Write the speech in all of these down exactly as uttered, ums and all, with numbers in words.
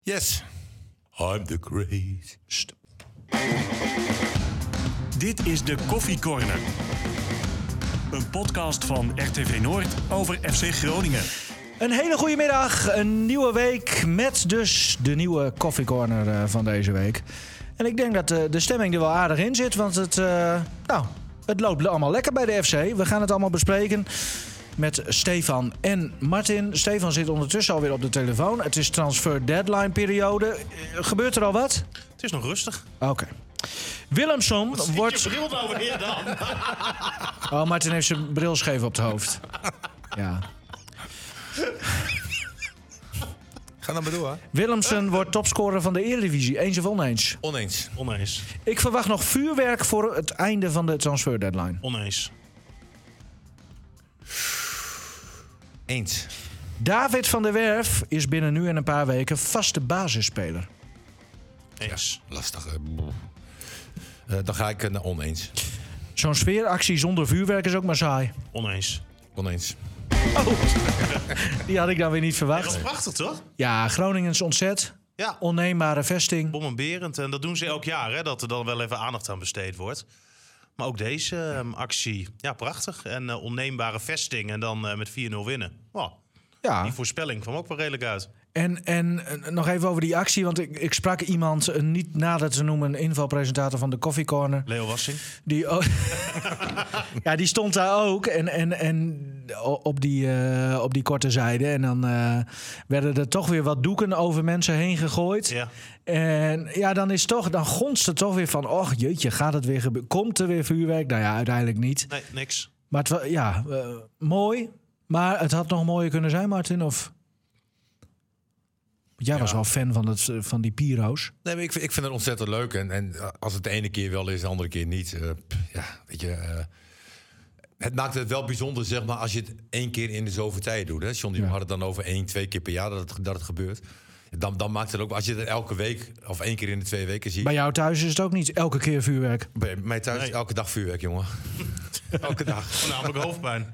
Yes, I'm the greatest. Dit is de Koffie Corner. Een podcast van R T V Noord over F C Groningen. Een hele goede middag, een nieuwe week met dus de nieuwe Koffie Corner uh, van deze week. En ik denk dat uh, de stemming er wel aardig in zit, want het, uh, nou, het loopt allemaal lekker bij de F C. We gaan het allemaal bespreken met Stefan en Martin. Stefan zit ondertussen alweer op de telefoon. Het is transfer deadline periode. Uh, gebeurt er al wat? Het is nog rustig. Oké. Okay. Willemson wat wordt... je bril nou weer dan? Oh, Martin heeft zijn bril scheef op het hoofd. Ja. Ga dan maar door. Willemson wordt topscorer van de Eredivisie. Eens of oneens? Oneens. Oneens. Ik verwacht nog vuurwerk voor het einde van de transfer deadline. Oneens. Eens. David van der Werf is binnen nu en een paar weken vaste basisspeler. Eens. Ja, lastig. Uh, dan ga ik uh, oneens. Zo'n sfeeractie zonder vuurwerk is ook maar saai. Oneens. Oneens. Oh, die had ik dan weer niet verwacht. Dat is prachtig, toch? Ja, Groningens ontzet. Ja. Onneembare vesting. Bommenberend. En dat doen ze elk jaar, hè, dat er dan wel even aandacht aan besteed wordt. Maar ook deze uh, actie, ja, prachtig. En uh, onneembare vesting en dan uh, met vier nul winnen. Oh, Ja. die voorspelling kwam ook wel redelijk uit. En, en uh, nog even over die actie, want ik, ik sprak iemand, uh, niet nader te noemen, een invalpresentator van de Koffie Corner. Leo Wassing. Die, oh, ja, die stond daar ook en, en, en op, die, uh, op die korte zijde. En dan uh, werden er toch weer wat doeken over mensen heen gegooid. Ja. En ja, dan is toch, dan gonst het toch weer van, och jeetje, gaat het weer gebeuren? Komt er weer vuurwerk? Nou ja, uiteindelijk niet. Nee, niks. Maar het was, ja, uh, mooi. Maar het had nog mooier kunnen zijn, Martin, of... Jij was Ja. wel fan van, het, van die Piro's. Nee, maar ik, ik vind het ontzettend leuk. En, en als het de ene keer wel is, de andere keer niet. Uh, ja, weet je... Uh, het maakt het wel bijzonder, zeg maar, als je het één keer in de zoveel tijd doet. Hè? John, die Ja. had het dan over één, twee keer per jaar dat het, dat het gebeurt. Dan, dan maakt het ook... Als je het elke week of één keer in de twee weken ziet... Bij jou thuis is het ook niet elke keer vuurwerk. Bij mij thuis Nee. elke dag vuurwerk, jongen. elke dag. Voornamelijk hoofdpijn.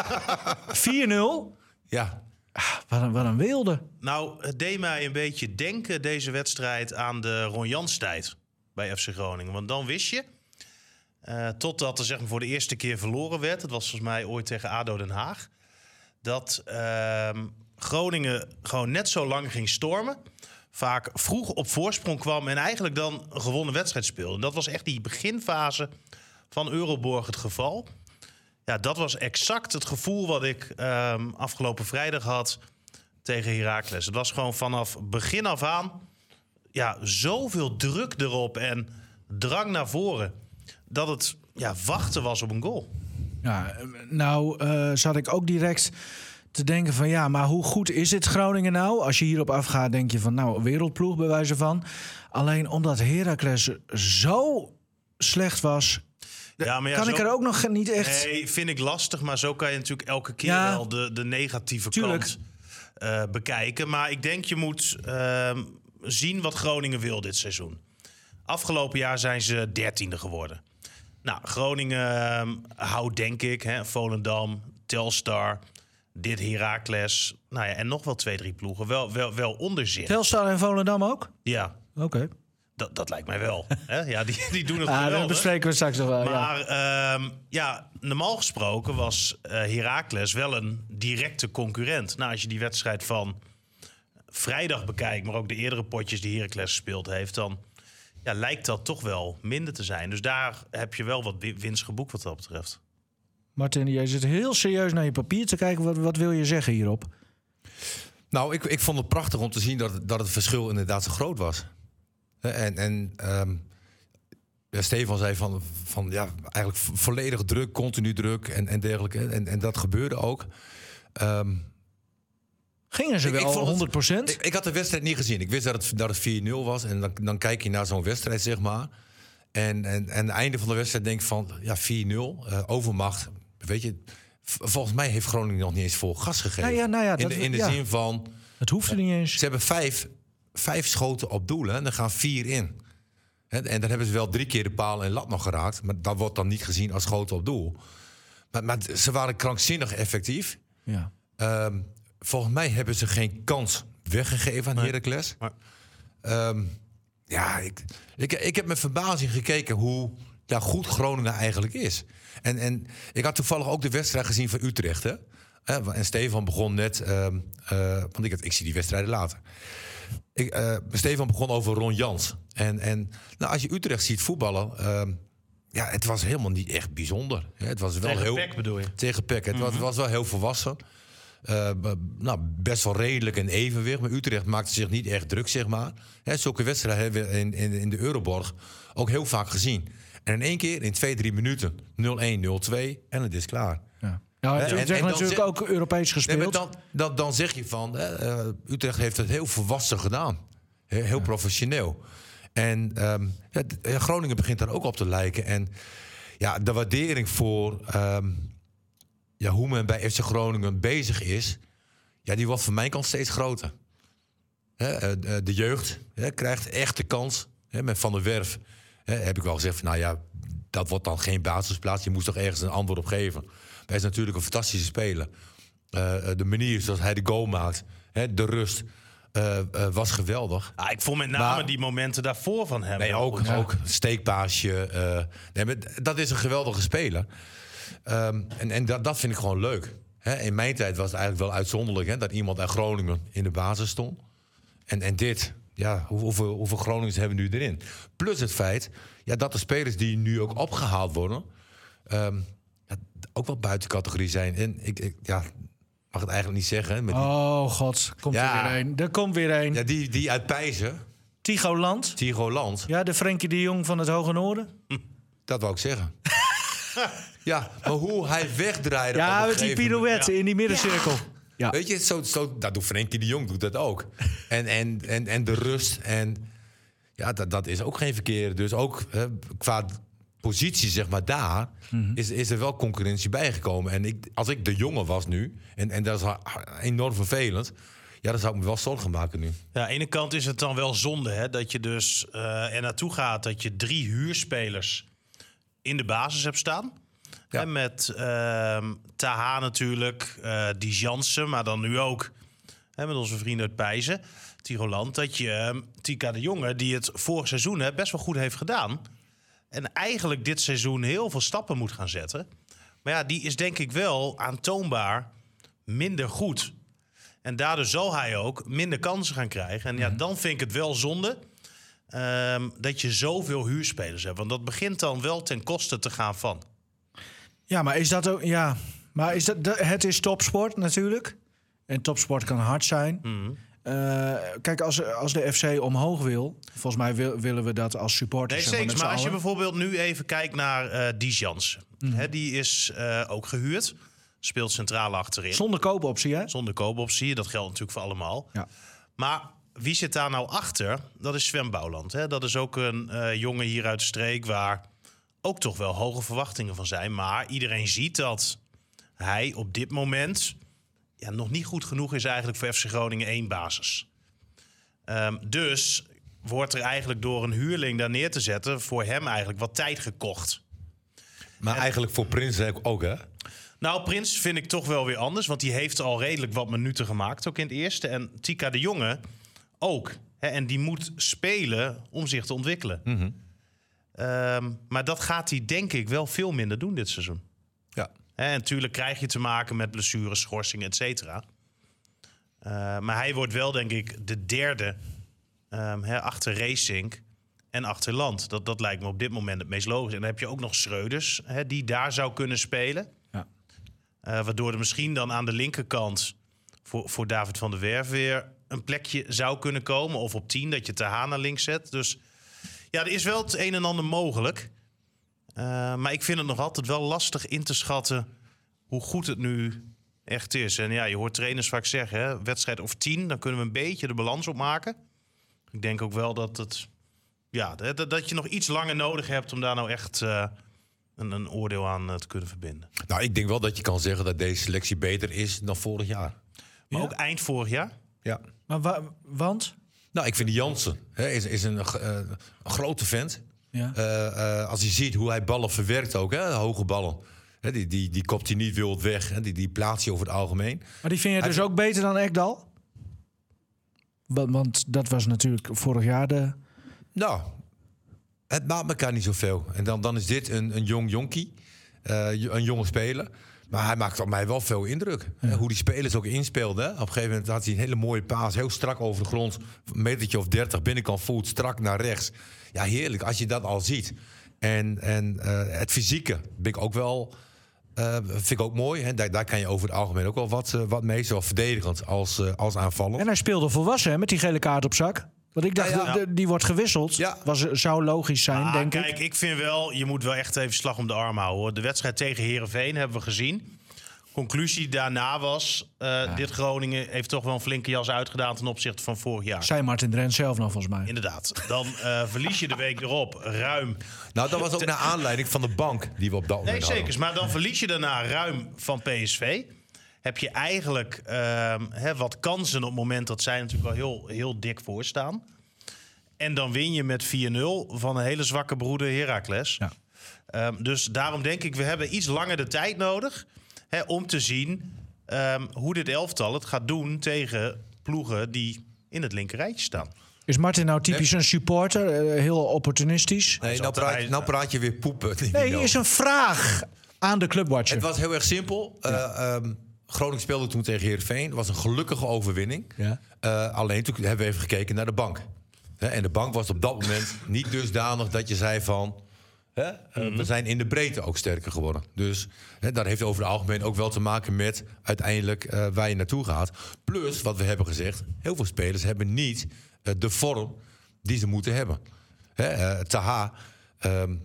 vier nul? Ja. Wat een, wat een wilde. Nou, het deed mij een beetje denken, deze wedstrijd, aan de Ron Jans tijd bij F C Groningen. Want dan wist je, uh, totdat er zeg maar voor de eerste keer verloren werd... dat was volgens mij ooit tegen ADO Den Haag... dat uh, Groningen gewoon net zo lang ging stormen... vaak vroeg op voorsprong kwam en eigenlijk dan een gewonnen wedstrijd speelde. En dat was echt die beginfase van Euroborg het geval... Ja, dat was exact het gevoel wat ik um, afgelopen vrijdag had tegen Heracles. Het was gewoon vanaf begin af aan ja, zoveel druk erop en drang naar voren... dat het ja, wachten was op een goal. Ja, nou uh, zat ik ook direct te denken van... ja, maar hoe goed is dit Groningen nou? Als je hierop afgaat, denk je van nou, wereldploeg bij wijze van. Alleen omdat Heracles zo slecht was... Ja, maar ja, kan zo, ik er ook nog niet echt... Nee, vind ik lastig, maar zo kan je natuurlijk elke keer Ja, wel de, de negatieve tuurlijk. kant uh, bekijken. Maar ik denk je moet uh, zien wat Groningen wil dit seizoen. Afgelopen jaar zijn ze dertiende geworden. Nou, Groningen uh, houdt denk ik, hè, Volendam, Telstar, dit Heracles... Nou ja, en nog wel twee, drie ploegen wel, wel, wel onder zich. Telstar en Volendam ook? Ja, Oké. Okay. dat, dat lijkt mij wel. Hè? Ja, die, die doen het Ah, geweldig. dat bespreken we straks nog wel. Ja. Maar ja. Um, ja, normaal gesproken was uh, Heracles wel een directe concurrent. Nou, als je die wedstrijd van vrijdag bekijkt... maar ook de eerdere potjes die Heracles gespeeld heeft... dan ja, lijkt dat toch wel minder te zijn. Dus daar heb je wel wat winst geboekt wat dat betreft. Martin, jij zit heel serieus naar je papier te kijken. Wat, wat wil je zeggen hierop? Nou, ik, ik vond het prachtig om te zien dat, dat het verschil inderdaad zo groot was. En, en um, ja, Stefan zei van, van ja, eigenlijk volledig druk, continu druk en, en dergelijke. En, en dat gebeurde ook. Um, Gingen ze ik, wel ik honderd procent? Ik, ik had de wedstrijd niet gezien. Ik wist dat het, dat het vier nul was. En dan, dan kijk je naar zo'n wedstrijd, zeg maar. En, en, en het einde van de wedstrijd denk ik van, ja, vier nul, uh, overmacht. Weet je, v- volgens mij heeft Groningen nog niet eens vol gas gegeven. Nou ja, nou ja, in dat, de, in de ja. zin van... Het hoeft er niet eens. Ze hebben vijf, vijf schoten op doel, hè, en er gaan vier in. Hè, en dan hebben ze wel drie keer de paal en lat nog geraakt. Maar dat wordt dan niet gezien als schoten op doel. Maar, maar ze waren krankzinnig effectief. Ja. Um, volgens mij hebben ze geen kans weggegeven aan Nee. Heracles. Maar- Um, ja, ik, ik, ik heb met verbazing gekeken hoe ja, goed Groningen eigenlijk is. En, en ik had toevallig ook de wedstrijd gezien van Utrecht. Hè? Uh, en Stefan begon net, um, uh, want ik, ik zie die wedstrijden later. Ik, uh, Stefan begon over Ron Jans. En, en nou, als je Utrecht ziet voetballen, um, ja, het was helemaal niet echt bijzonder. Hè? Het was wel Tegen heel, P E C bedoel je? Tegen P E C. Het, Mm-hmm. was, het was wel heel volwassen. Uh, nou, best wel redelijk en evenwicht. Maar Utrecht maakte zich niet echt druk, zeg maar. Hè, zulke wedstrijden hebben we in, in, in de Euroborg ook heel vaak gezien. En in één keer, in twee, drie minuten, nul-één, nul-twee en het is klaar. Ja. Nou, Hè, Utrecht en- en dan natuurlijk zeg- ook Europees Nee, gespeeld. maar dan, dan, dan zeg je van, hè, uh, Utrecht heeft het heel volwassen gedaan. He- heel ja. professioneel. En um, ja, d- Groningen begint daar ook op te lijken. En ja, de waardering voor um, ja, hoe men bij F C Groningen bezig is, ja, die wordt van mijn kant steeds groter. Hè, uh, de jeugd hè, krijgt echt de kans. Hè, met Van der Werf hè, heb ik wel gezegd van, nou ja, dat wordt dan geen basisplaats. Je moest toch ergens een antwoord op geven. Hij is natuurlijk een fantastische speler. Uh, de manier zoals hij de goal maakt, hè, de rust, uh, uh, was geweldig. Ah, ik vond met name maar, die momenten daarvoor van hem. Nee, ook, goed, ook steekpaasje. Uh, nee, maar dat is een geweldige speler. Um, en en dat, dat vind ik gewoon leuk. Hè, in mijn tijd was het eigenlijk wel uitzonderlijk hè, dat iemand uit Groningen in de basis stond. En, en dit, ja, hoe, hoeveel, hoeveel Groningers hebben we nu erin? Plus het feit ja, dat de spelers die nu ook opgehaald worden, Um, ja, ook wel buiten categorie zijn. En ik, ik ja, mag het eigenlijk niet zeggen. Hè, met die... Oh god, komt Ja. er weer een. Er komt weer een. Ja, die, die uit Pijzen, Tigo Land. Tigo Land, Ja, de Frenkie de Jong van het Hoge Noorden. dat wou ik zeggen. Ja, maar hoe hij wegdraaide op Ja, een met die gegeven moment. pirouette in die middencirkel. Ja. Weet je, zo, zo, dat doet Frenkie de Jong doet dat ook. En, en, en, en de rust. En ja, dat, dat is ook geen verkeer. Dus ook hè, qua positie, zeg maar, daar mm-hmm. is, is er wel concurrentie bijgekomen. En ik, als ik de jongen was nu, en, en dat is enorm vervelend, ja, dan zou ik me wel zorgen maken nu. Ja, aan de ene kant is het dan wel zonde hè, dat je dus uh, er naartoe gaat dat je drie huurspelers in de basis hebt staan. Ja. En met uh, Taha natuurlijk, uh, die Jansen, maar dan nu ook hè, met onze vrienden uit Pijzen, Tiroland, dat je uh, Tika de Jonge, die het vorig seizoen hè, best wel goed heeft gedaan, en eigenlijk dit seizoen heel veel stappen moet gaan zetten. Maar ja, die is denk ik wel aantoonbaar minder goed. En daardoor zal hij ook minder kansen gaan krijgen. En ja, dan vind ik het wel zonde um, dat je zoveel huurspelers hebt. Want dat begint dan wel ten koste te gaan van. Ja, maar is dat ook... Ja, maar is dat, het is topsport natuurlijk. En topsport kan hard zijn. Mm-hmm. Uh, kijk, als, als de F C omhoog wil, volgens mij wil, willen we dat als supporters. Nee, zeker. Maar als je bijvoorbeeld nu even kijkt naar uh, die Jansen. Mm. Hè, die is uh, ook gehuurd. Speelt centraal achterin. Zonder koopoptie, hè? Zonder koopoptie. Dat geldt natuurlijk voor allemaal. Ja. Maar wie zit daar nou achter? Dat is Sven Bouwland. Hè? Dat is ook een uh, jongen hier uit de streek waar ook toch wel hoge verwachtingen van zijn. Maar iedereen ziet dat hij op dit moment ja, nog niet goed genoeg is eigenlijk voor F C Groningen één basis. Um, dus wordt er eigenlijk door een huurling daar neer te zetten voor hem eigenlijk wat tijd gekocht. Maar en eigenlijk voor Prins ook, hè? Nou, Prins vind ik toch wel weer anders. Want die heeft al redelijk wat minuten gemaakt, ook in het eerste. En Tika de Jonge ook. Hè, en die moet spelen om zich te ontwikkelen. Mm-hmm. Um, maar dat gaat hij denk ik wel veel minder doen dit seizoen. Ja. Hè, en natuurlijk krijg je te maken met blessures, schorsingen, et cetera. Uh, maar hij wordt wel denk ik de derde um, hè, achter Racing en achter Land. Dat, dat lijkt me op dit moment het meest logisch. En dan heb je ook nog Schreuders, hè, die daar zou kunnen spelen. Ja. Uh, waardoor er misschien dan aan de linkerkant voor, voor David van der Werf weer een plekje zou kunnen komen. Of op tien, dat je Taha naar links zet. Dus ja, er is wel het een en ander mogelijk. Uh, maar ik vind het nog altijd wel lastig in te schatten hoe goed het nu echt is. En ja, je hoort trainers vaak zeggen, hè, wedstrijd of tien, dan kunnen we een beetje de balans opmaken. Ik denk ook wel dat het, ja, dat, dat je nog iets langer nodig hebt om daar nou echt uh, een, een oordeel aan uh, te kunnen verbinden. Nou, ik denk wel dat je kan zeggen dat deze selectie beter is dan vorig jaar. Maar Ja? ook eind vorig jaar. Ja. Maar wa- want? Nou, ik vind die Jansen hè, is, is een, uh, een grote vent. Ja. Uh, uh, als je ziet hoe hij ballen verwerkt ook, hè, hoge ballen. Hè, die, die, die kopt hij niet wild weg. Hè, die, die plaatst hij over het algemeen. Maar die vind je Hij dus heeft- ook beter dan Ekdal? Want, want dat was natuurlijk vorig jaar de... Nou, het maakt elkaar niet zoveel. En dan, dan is dit een, een jong jonkie, uh, een jonge speler. Maar hij maakt op mij wel veel indruk. Ja. Hoe die spelers ook inspeelden. Hè? Op een gegeven moment had hij een hele mooie paas. Heel strak over de grond. Een metertje of dertig, binnenkant voet, strak naar rechts. Ja, heerlijk als je dat al ziet. En, en uh, het fysieke ben ik ook wel... Uh, vind ik ook mooi. Hè? Daar, daar kan je over het algemeen ook wel wat, uh, wat mee. Zowel verdedigend als, uh, als aanvallend. En hij speelde volwassen hè, met die gele kaart op zak. Want ik dacht, ja, ja. De, die wordt gewisseld. Ja. Was, zou logisch zijn, ah, denk kijk, ik. Kijk, ik vind wel, je moet wel echt even slag om de arm houden. Hoor. De wedstrijd tegen Heerenveen hebben we gezien. Conclusie daarna was... Uh, ja. Dit Groningen heeft toch wel een flinke jas uitgedaan... ten opzichte van vorig jaar. Zei Martin Drent zelf nog, volgens mij. Inderdaad. Dan uh, verlies je de week erop ruim... Nou, dat was ook naar aanleiding van de bank die we op dat moment Nee, zeker. Maar dan verlies je daarna ruim van P S V... heb je eigenlijk uh, hè, wat kansen op het moment... dat zij natuurlijk al heel, heel dik voor staan. En dan win je met vier nul van een hele zwakke broeder Heracles. Ja. Um, dus daarom denk ik, we hebben iets langer de tijd nodig... Hè, om te zien um, hoe dit elftal het gaat doen tegen ploegen... die in het linkerrijtje staan. Is Martin nou typisch nee. een supporter? Uh, heel opportunistisch? Nee, nou praat, nou praat je weer poepen. Nee, het is een vraag aan de Clubwatcher. Het was heel erg simpel. Ja. Uh, um, Groningen speelde toen tegen Heerenveen. Het was een gelukkige overwinning. Ja. Uh, alleen toen hebben we even gekeken naar de bank. He, en de bank was op dat moment niet dusdanig dat je zei van... He, uh, mm-hmm. we zijn in de breedte ook sterker geworden. Dus he, dat heeft over het algemeen ook wel te maken met... uiteindelijk uh, waar je naartoe gaat. Plus, wat we hebben gezegd... heel veel spelers hebben niet uh, de vorm die ze moeten hebben. He, uh, Taha... Um,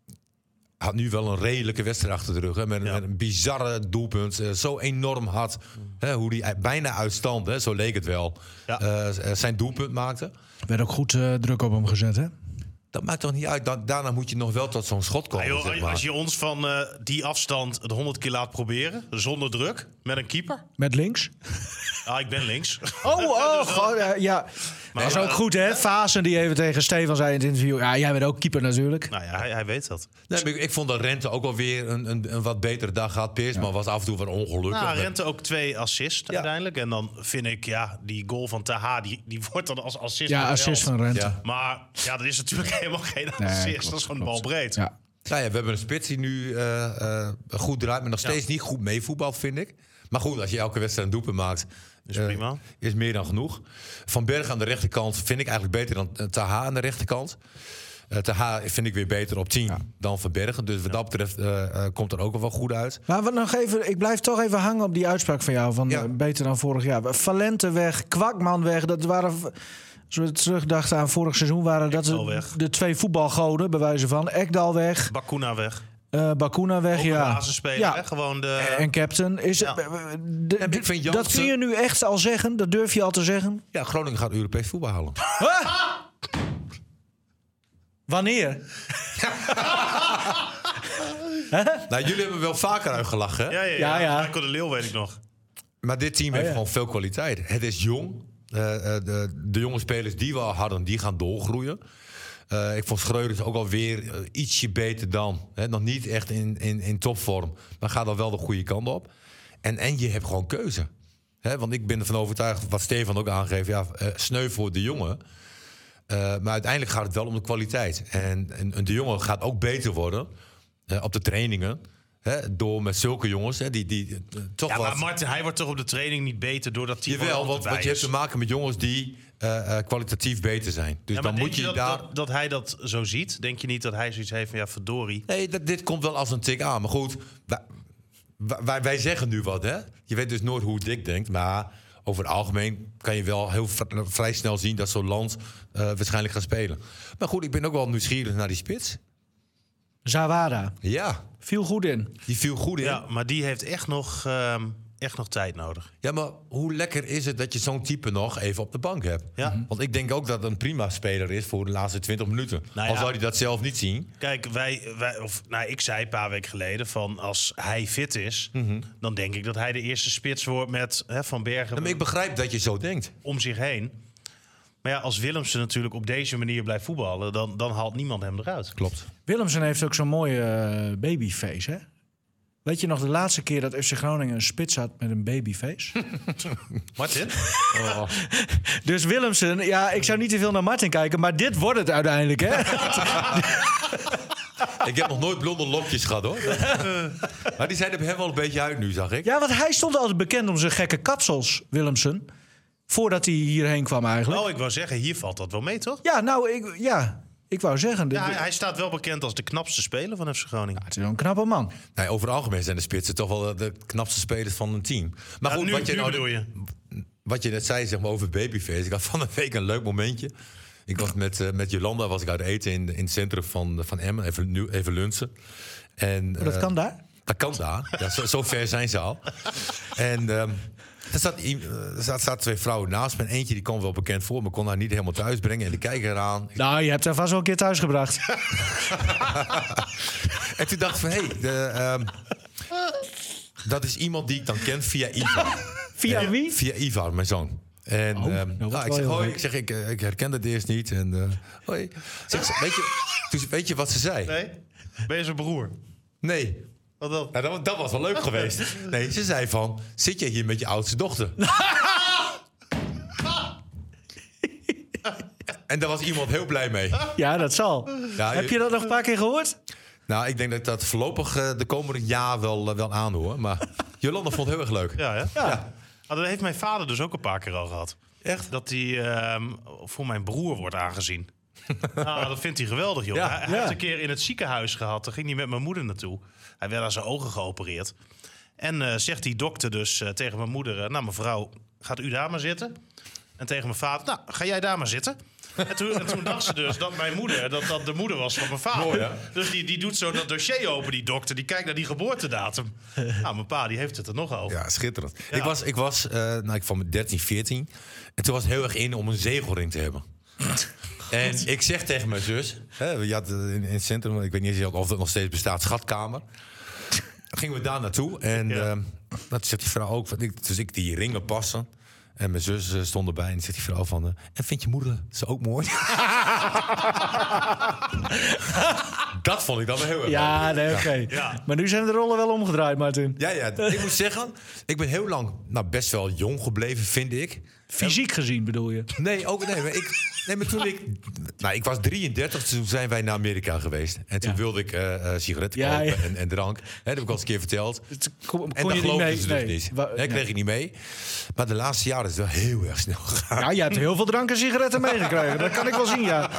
had nu wel een redelijke wedstrijd achter de rug. Hè, met, ja. met een bizarre doelpunt. Uh, zo enorm hard. Mm. Hè, hoe die bijna uit stand, hè, zo leek het wel, ja. uh, zijn doelpunt maakte. Er werd ook goed uh, druk op hem gezet, hè? Dat maakt toch niet uit. Da- daarna moet je nog wel tot zo'n schot komen. Ah, joh, zeg maar. Als je ons van uh, die afstand het honderd keer laat proberen... zonder druk, met een keeper. Met links? Ah, ik ben links. Oh, oh, dus, uh, uh, ja. Maar dat is ook goed, hè? Ja. Faassen die even tegen Stefan zei in het interview... ja, jij bent ook keeper natuurlijk. Nou ja, hij, hij weet dat. Nee, ik, ik vond dat Rente ook alweer een, een, een wat betere dag had. Peersman ja. was af en toe wat ongelukkig. Nou, Rente ook twee assists ja. uiteindelijk. En dan vind ik, ja, die goal van Taha... die, die wordt dan als assist. Ja, assist van Rente. Ja. Maar ja, dat is natuurlijk helemaal geen assist. Nee, klopt, dat is gewoon bal breed. Ja. Nou ja, we hebben een spits die nu uh, uh, goed draait... maar nog steeds ja. niet goed meevoetbalt, vind ik. Maar goed, als je elke wedstrijd een doelpunt maakt... Is prima. Uh, is meer dan genoeg. Van Berg aan de rechterkant vind ik eigenlijk beter dan uh, Taha aan de rechterkant. Uh, Taha vind ik weer beter op tien ja. dan Van Bergen. Dus wat ja. dat betreft uh, uh, komt er ook wel goed uit. Maar wat nog even, ik blijf toch even hangen op die uitspraak van jou. Van ja. uh, beter dan vorig jaar. Valente weg, Kwakman weg. Dat waren... Als we terugdachten aan vorig seizoen... waren dat de, de twee voetbalgoden, bij wijze van. Ekdal weg. Bakuna weg. Uh, Bakuna weg, ja. Basisspeler, ja. Hè? Gewoon de... En captain. Is ja. het, de, de, de, Janssen... Dat kun je nu echt al zeggen? Dat durf je al te zeggen? Ja, Groningen gaat Europees voetbal halen. Huh? Wanneer? Nou, jullie hebben wel vaker uitgelachen, hè? Ja, ja, ja. ja, ja. Michael de Leeuw weet ik nog. Maar dit team oh, heeft ja. gewoon veel kwaliteit. Het is jong. Uh, de, de jonge spelers die we al hadden, die gaan doorgroeien. Uh, ik vond Schreuders ook alweer uh, ietsje beter dan. Hè? Nog niet echt in, in, in topvorm. Maar gaat dan wel de goede kant op. En, en je hebt gewoon keuze. Hè? Want ik ben ervan overtuigd, wat Stefan ook aangeeft... Ja, uh, sneu voor de jongen. Uh, maar uiteindelijk gaat het wel om de kwaliteit. En, en, en de jongen gaat ook beter worden uh, op de trainingen... He, door met zulke jongens, he, die, die uh, toch ja, wat... maar Martin, hij wordt toch op de training niet beter doordat hij... Jawel, want, want je hebt te maken met jongens die uh, uh, kwalitatief beter zijn. Dus ja, dan moet je, je dat, daar... dat, dat hij dat zo ziet? Denk je niet dat hij zoiets heeft van, ja, verdorie? Nee, dat, dit komt wel als een tik aan. Maar goed, wij, wij, wij zeggen nu wat, hè? Je weet dus nooit hoe Dick denkt, maar... Over het algemeen kan je wel heel v- vrij snel zien... dat zo'n land uh, waarschijnlijk gaat spelen. Maar goed, ik ben ook wel nieuwsgierig naar die spits. Zawada. Ja. Viel goed in. Die viel goed in. Ja, maar die heeft echt nog, um, echt nog tijd nodig. Ja, maar hoe lekker is het dat je zo'n type nog even op de bank hebt? Ja. Mm-hmm. Want ik denk ook dat het een prima speler is voor de laatste twintig minuten. Nou ja, al zou hij dat zelf niet zien. Kijk, wij, wij, of, nou, ik zei een paar weken geleden van als hij fit is... Mm-hmm. dan denk ik dat hij de eerste spits wordt met hè, Van Bergen... Ja, maar ik begrijp dat je zo denkt. Om zich heen. Maar ja, als Willemsen natuurlijk op deze manier blijft voetballen... dan, dan haalt niemand hem eruit. Klopt. Willemsen heeft ook zo'n mooie uh, babyface, hè? Weet je nog de laatste keer dat F C Groningen een spits had met een babyface? Martin? Oh. Dus Willemsen, ja, ik zou niet te veel naar Martin kijken, maar dit wordt het uiteindelijk, hè? Ik heb nog nooit blonde lokjes gehad, hoor. Maar die zijn er bij hem wel een beetje uit nu, zag ik. Ja, want hij stond altijd bekend om zijn gekke kapsels, Willemsen. Voordat hij hierheen kwam eigenlijk. Oh, ik wou zeggen, hier valt dat wel mee, toch? Ja, nou, ik, ja, ik wou zeggen... dit- Ja, hij, hij staat wel bekend als de knapste speler van F C Groningen. Het is wel een knappe man. Nee, over het algemeen zijn de spitsen toch wel de knapste spelers van een team. Maar Ja, goed, nu, wat, je nu nou, bedoel je. wat je net zei, zeg maar, over babyface. Ik had van een week een leuk momentje. Ik was met, uh, met Jolanda was ik uit eten in, in het centrum van, van Emmen. Even, nu, even lunchen. En, Maar dat uh, kan daar? Dat kan daar. Ja, zo, zo ver zijn ze al. En um, er zaten uh, er zaten, zaten twee vrouwen naast me. En eentje die kwam wel bekend voor, maar kon haar niet helemaal thuis brengen. En die kijken eraan. Nou, je hebt haar vast wel een keer thuis gebracht. En toen dacht ik van, hé, hey, um, dat is iemand die ik dan ken via Ivar. Via En- wie? Via Ivar, mijn zoon. En Oh, um, nou, nou, wat ik wel zeg, heel hoi, leuk. ik zeg, ik, uh, ik herken het eerst niet. En uh, hoi. Zeg, ze, weet, je, toen, weet je wat ze zei? Nee? Ben je zijn broer? Nee. Wat dan? Nou, dat, dat was wel leuk geweest. Nee, ze zei van, zit je hier met je oudste dochter? En daar was iemand heel blij mee. Ja, dat zal. Ja, Heb je dat nog een paar keer gehoord? Nou, ik denk dat ik dat voorlopig uh, de komende jaar wel, uh, wel aanhoor. Maar Jolanda vond het heel erg leuk. Ja, hè? Ja. Maar dat heeft mijn vader dus ook een paar keer al gehad. Echt? Dat hij ehm, voor mijn broer wordt aangezien. Nou, dat vindt hij geweldig, joh. Ja, hij hij ja. heeft een keer in het ziekenhuis gehad. Daar ging hij met mijn moeder naartoe. Hij werd aan zijn ogen geopereerd. En uh, zegt die dokter dus uh, tegen mijn moeder... Uh, nou, mevrouw, gaat u daar maar zitten? En tegen mijn vader, nou, ga jij daar maar zitten? En toen, en toen dacht ze dus dat mijn moeder, dat dat de moeder was van mijn vader. Mooi, hè? Dus die, die doet zo dat dossier open, die dokter. Die kijkt naar die geboortedatum. Nou, mijn pa, die heeft het er nog over. Ja, schitterend. Ja. Ik was, ik was uh, nou, ik van mijn dertien, veertien. En toen was het heel erg in om een zegelring te hebben. En ik zeg tegen mijn zus... Hè, je had in, in het centrum, ik weet niet eens of dat nog steeds bestaat, schatkamer. Gingen we daar naartoe. En Ja. uh, dat zegt die vrouw ook. van, ik- Dus ik die ringen passen. En mijn zus uh, stond erbij. En zegt die vrouw van... Uh, en vind je moeder ze ook mooi? Dat vond ik dan wel heel erg leuk. Ja, nee, oké. Ja. Maar nu zijn de rollen wel omgedraaid, Martin. Ja, ja, ik moet zeggen, ik ben heel lang nou, best wel jong gebleven, vind ik. Fysiek gezien bedoel je? Nee, ook, nee, maar, ik, nee, maar toen ik... Nou, ik was drieëndertig, toen zijn wij naar Amerika geweest. En toen Ja. wilde ik uh, uh, sigaretten Ja, kopen ja. En, en drank. Hè, dat heb ik al eens een keer verteld. Het kon, En kon dat je niet geloofden mee? ze dus Nee. niet. Wa- Hè, kreeg nee. ik niet mee. Maar de laatste jaren is het wel heel erg snel gegaan. Ja, je hebt heel veel drank en sigaretten meegekregen. Dat kan ik wel zien, ja.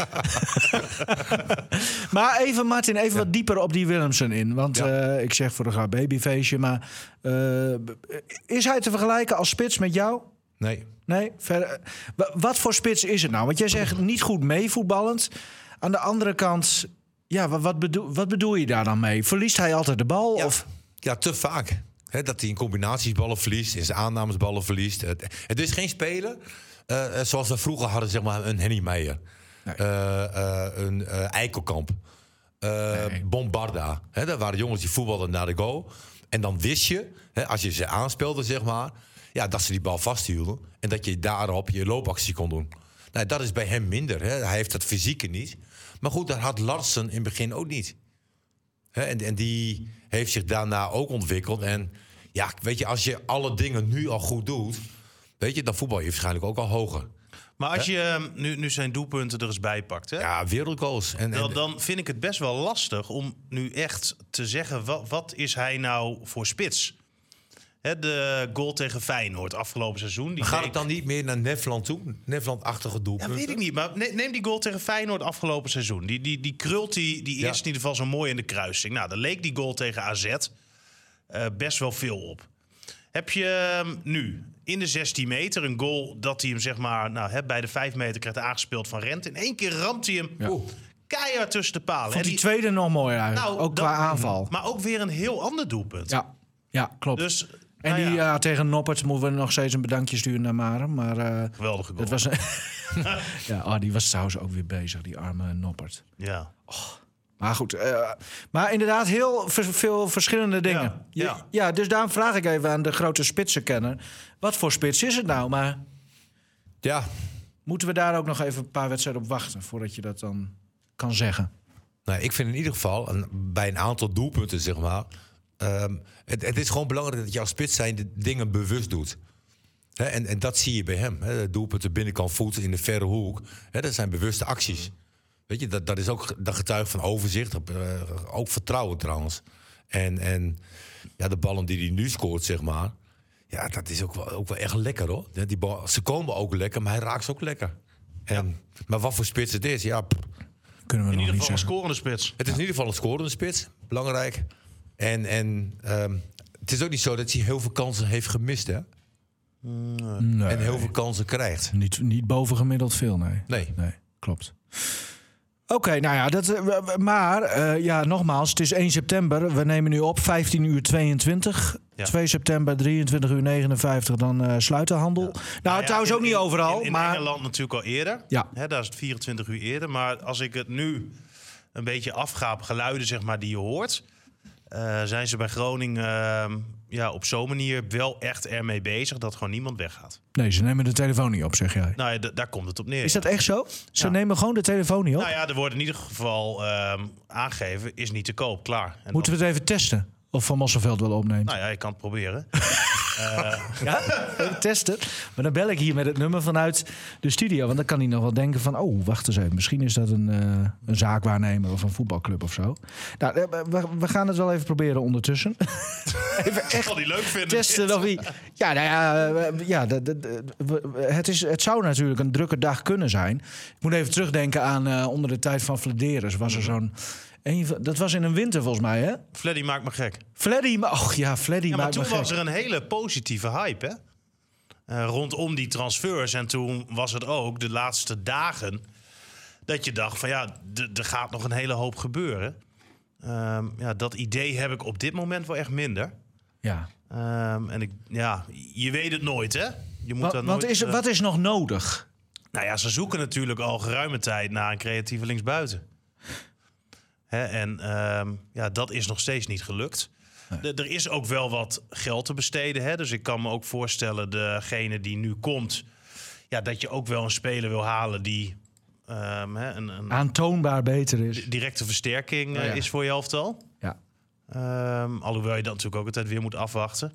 Maar even, Martin, even wat dieper op die Willemsen in. Want Ja. eh, ik zeg voor de grap babyfeestje, maar... eh, is hij te vergelijken als spits met jou? Nee. Nee? Verder, wa- wat voor spits is het nou? Want jij zegt niet goed meevoetballend. Aan de andere kant, ja, wa- wat bedoel, wat bedoel je daar dan mee? Verliest hij altijd de bal? Ja, Of? ja, te vaak. Hè, dat hij in combinatiesballen verliest, in zijn aannamesballen verliest. Het, het is geen speler uh, uh, zoals we vroeger hadden, zeg maar, een Henny Meijer. Nee. Uh, uh, een uh, Eikelkamp. Uh, Nee. Bombarda. Hè, dat waren jongens die voetbalden naar de goal. En dan wist je, hè, als je ze aanspeelde, zeg maar... Ja, dat ze die bal vasthielden. En dat je daarop je loopactie kon doen. Nou, dat is bij hem minder. Hè. Hij heeft dat fysieke niet. Maar goed, dat had Larsen in het begin ook niet. Hè, en, en die heeft zich daarna ook ontwikkeld. En ja, weet je, als je alle dingen nu al goed doet... Weet je, dan voetbal je waarschijnlijk ook al hoger. Maar als je um, nu, nu zijn doelpunten er eens bij pakt... Hè? Ja, wereldgoals. En, Dan, en, dan vind ik het best wel lastig om nu echt te zeggen... wat, wat is hij nou voor spits? Hè, de goal tegen Feyenoord afgelopen seizoen. Die gaat deed- het dan niet meer naar Nefland toe? Nefland-achtige Ja, doelpunten? weet ik niet. Maar ne- neem die goal tegen Feyenoord afgelopen seizoen. Die, die, die krult die, die Ja. eerst in ieder geval zo mooi in de kruising. Nou, daar leek die goal tegen A Z uh, best wel veel op. Heb je um, nu in de zestien meter een goal dat hij hem zeg maar... Nou, hè, bij de vijf meter krijgt aangespeeld van Rent. In één keer ramt hij hem Ja. Oeh. keihard tussen de palen. Vond En die tweede nog mooi eigenlijk. Nou, ook dat- qua aanval. Maar ook weer een heel ander doelpunt. Ja, ja klopt. Dus, en nou die ja, ja, tegen Noppert moeten we nog steeds een bedankje sturen naar Maren. Maar eh, geweldige goal. dat was... ja, oh, die was trouwens ook weer bezig, die arme Noppert. Ja. Maar goed, eh, maar inderdaad heel ver- veel verschillende dingen. Ja, Je- ja. ja, dus daarom vraag ik even aan de grote spitsenkenner. Wat voor spits is het nou? Maar Ja, moeten we daar ook nog even een paar wedstrijden op wachten... voordat je dat dan kan zeggen? nou, ik vind in ieder geval, een, bij een aantal doelpunten, zeg maar... Um, het, het is gewoon belangrijk dat je als spits zijn de dingen bewust doet. He, en, en dat zie je bij hem. He, doelpunt de binnenkant voet in de verre hoek. He, dat zijn bewuste acties. Mm. Weet je, dat, dat is ook dat getuigt van overzicht. Uh, ook vertrouwen trouwens. En, en ja, de ballen die hij nu scoort, zeg maar. Ja, dat is ook wel, ook wel echt lekker, hoor. Die bal, ze komen ook lekker, maar hij raakt ze ook lekker. En, ja. Maar wat voor spits het is, ja... Pff, kunnen we in nog ieder geval niet een scorende spits. Het is in ieder geval een scorende spits. Belangrijk. En, en um, het is ook niet zo dat hij heel veel kansen heeft gemist, hè? Nee. En heel veel kansen krijgt. Niet, niet bovengemiddeld veel, nee. Nee. Nee, klopt. Oké, okay, nou ja, dat, maar uh, ja, nogmaals, het is één september. We nemen nu op vijftien uur tweeëntwintig. Ja. twee september, drieëntwintig uur negenenvijftig, dan uh, sluit de handel. Ja. Nou, nou ja, trouwens in, ook niet overal. In, in maar... Engeland natuurlijk al eerder. Ja. Hè, daar is het vierentwintig uur eerder. Maar als ik het nu een beetje afga op geluiden, zeg maar, die je hoort... Uh, zijn ze bij Groningen uh, ja, op zo'n manier wel echt ermee bezig dat gewoon niemand weggaat. Nee, ze nemen de telefoon niet op, zeg jij. Nou ja, d- daar komt het op neer. Is dat echt zo? Ze ja. nemen gewoon de telefoon niet op? Nou ja, er wordt in ieder geval uh, aangegeven, is niet te koop, klaar. En Moeten dan... we het even testen? Of Van Mosselveld wel opneemt? Nou ja, ik kan het proberen. uh... Ja, even testen. Maar dan bel ik hier met het nummer vanuit de studio. Want dan kan hij nog wel denken van... oh, wacht eens even. Misschien is dat een, uh, een zaakwaarnemer of een voetbalclub of zo. Nou, we, we gaan het wel even proberen ondertussen. Even echt zal die leuk vinden, testen of wie... Ja, nou ja, ja de, de, de, het, is, het zou natuurlijk een drukke dag kunnen zijn. Ik moet even terugdenken aan uh, onder de tijd van Flederis. Was er zo'n... Een, dat was in een winter volgens mij, hè? Fleddy maakt me gek. Fleddy, och ja, Fleddy ja, maakt me gek. Maar toen was gek. er een hele positieve hype, hè? Uh, rondom die transfers. En toen was het ook de laatste dagen dat je dacht van ja, d- er gaat nog een hele hoop gebeuren. Um, ja, dat idee heb ik op dit moment wel echt minder. Ja. Um, en ik, ja, je weet het nooit, hè? Je moet Wa- dat wat, nooit, is, uh, wat is nog nodig? Nou ja, ze zoeken natuurlijk al geruime tijd naar een creatieve linksbuiten. Hè, en um, ja, dat is nog steeds niet gelukt. Nee. De, er is ook wel wat geld te besteden. Hè? Dus ik kan me ook voorstellen, degene die nu komt... Ja, dat je ook wel een speler wil halen die... Um, hè, een, een aantoonbaar beter is. Directe versterking oh, ja. is voor je elftal. Ja. Um, alhoewel je dat natuurlijk ook altijd weer moet afwachten.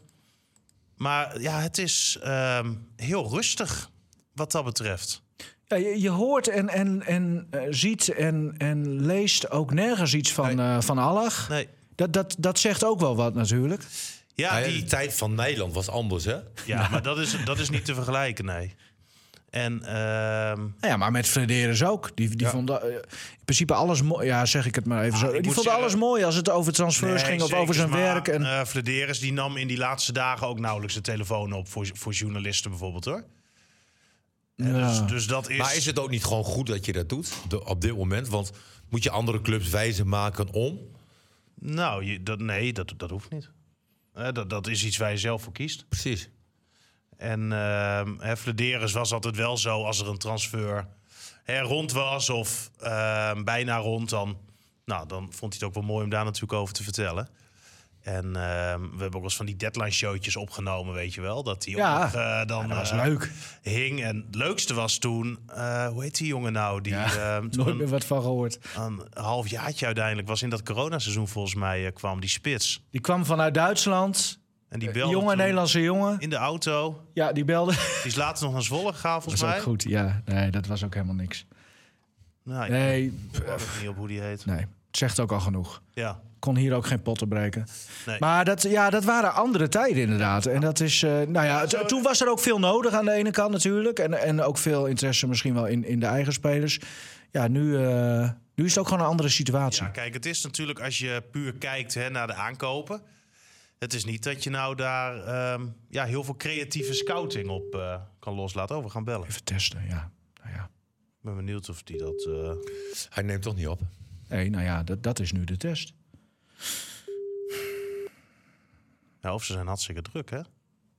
Maar ja, het is um, heel rustig wat dat betreft. Ja, je, je hoort en, en, en uh, ziet en, en leest ook nergens iets van, nee. uh, van Allach. Nee. Dat, dat, dat zegt ook wel wat natuurlijk. Ja, die... die de tijd van Nederland was anders, hè? Ja, nou. maar dat is, dat is niet te vergelijken, nee. En, uh... nou ja, maar met Flederis ook. Die, die ja. vond uh, in principe alles mooi. Ja, zeg ik het maar even ah, zo. Die vond alles zeggen... mooi als het over transfers nee, ging of over zijn maar, werk. En... Uh, Flederis die nam in die laatste dagen ook nauwelijks de telefoon op voor, voor journalisten bijvoorbeeld, hoor. Ja. Dus, dus dat is... Maar is het ook niet gewoon goed dat je dat doet de, op dit moment? Want moet je andere clubs wijzer maken om? Nou, je, dat, nee, dat, dat hoeft niet. Uh, dat, dat is iets waar je zelf voor kiest. Precies. En uh, Flederis was altijd wel zo als er een transfer hè, rond was of uh, bijna rond, dan, nou, dan vond hij het ook wel mooi om daar natuurlijk over te vertellen. En uh, we hebben ook wel eens van die deadline showtjes opgenomen, weet je wel. Dat die ja, ook nog, uh, dan ja, dat was uh, leuk. hing. En het leukste was toen, uh, hoe heet die jongen nou? Die, ja, uh, nooit meer wat van gehoord. Een halfjaartje uiteindelijk was in dat coronaseizoen volgens mij uh, kwam die spits. Die kwam vanuit Duitsland. En die belde jonge Nederlandse jongen. In de auto. Ja, die belde. Die is later nog naar Zwolle gegaan, volgens mij. Dat is ook goed, ja. Nee, dat was ook helemaal niks. Nou, ik nee. Ik weet niet op hoe die heet. Nee, het zegt ook al genoeg. Ja. Kon hier ook geen potten breken. Nee. Maar dat, ja, dat waren andere tijden inderdaad. En dat is, uh, nou ja, t- toen was er ook veel nodig aan de ene kant natuurlijk. En, en ook veel interesse misschien wel in, in de eigen spelers. Ja, nu, uh, nu is het ook gewoon een andere situatie. Ja, kijk, het is natuurlijk als je puur kijkt hè, naar de aankopen. Het is niet dat je nou daar um, ja, heel veel creatieve scouting op uh, kan loslaten. Oh, we gaan bellen. Even testen, ja. Nou ja. Ik ben benieuwd of die dat... Uh... Hij neemt toch niet op? Nee, nou ja, dat, dat is nu de test. Ja, of ze zijn hartstikke druk, hè?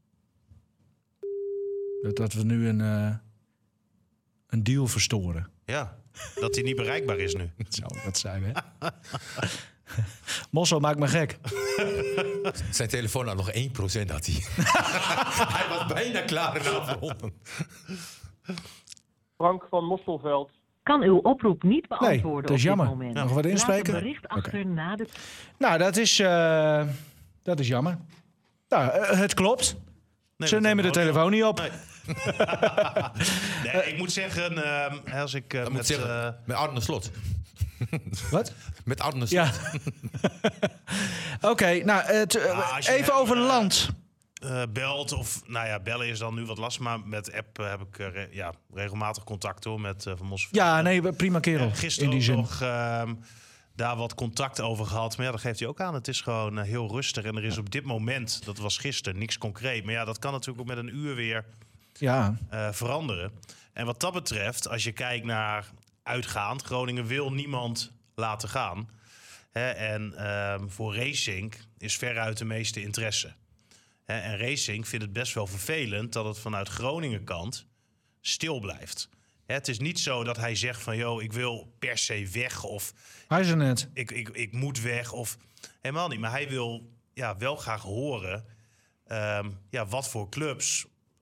Dat, dat we nu een, uh, een deal verstoren. Ja, dat hij niet bereikbaar is nu. Zo, dat zijn we. Mossel maakt me gek. Zijn telefoon had nog één procent had hij. Hij was bijna klaar en afronden. Frank van Mosselveld. Kan uw oproep niet beantwoorden nee, dat is op jammer. dit moment. Nog wat inspreken? Laat een bericht achter okay. na de... Nou, dat is... Uh, Dat is jammer. Nou, uh, het klopt. Nee, Ze nemen de telefoon niet op. Nee. nee, ik moet zeggen, uh, als ik uh, Dat met... moet zeggen, Uh, met Arne Slot. Wat? Met Arne Slot. Ja. Oké, okay, nou, het, uh, Ah, even hem, over uh, land. Uh, belt of, nou ja, bellen is dan nu wat lastig, maar met app uh, heb ik uh, re- ja, regelmatig contact hoor met uh, Van Mosselveld. Ja, nee, prima kerel. Uh, gisteren in die ook zin. nog uh, daar wat contact over gehad, maar ja, dat geeft hij ook aan. Het is gewoon uh, heel rustig en er is op dit moment, dat was gisteren, niks concreet. Maar ja, dat kan natuurlijk ook met een uur weer Ja. uh, veranderen. En wat dat betreft, als je kijkt naar uitgaand, Groningen wil niemand laten gaan. Hè, en uh, voor Racing is veruit de meeste interesse. Hè, en Racing vindt het best wel vervelend dat het vanuit Groningen kant stil blijft. Hè, het is niet zo dat hij zegt van, joh, ik wil per se weg of Hij is er net. ik, ik, ik moet weg of helemaal niet. Maar hij wil ja, wel graag horen um, ja, wat voor clubs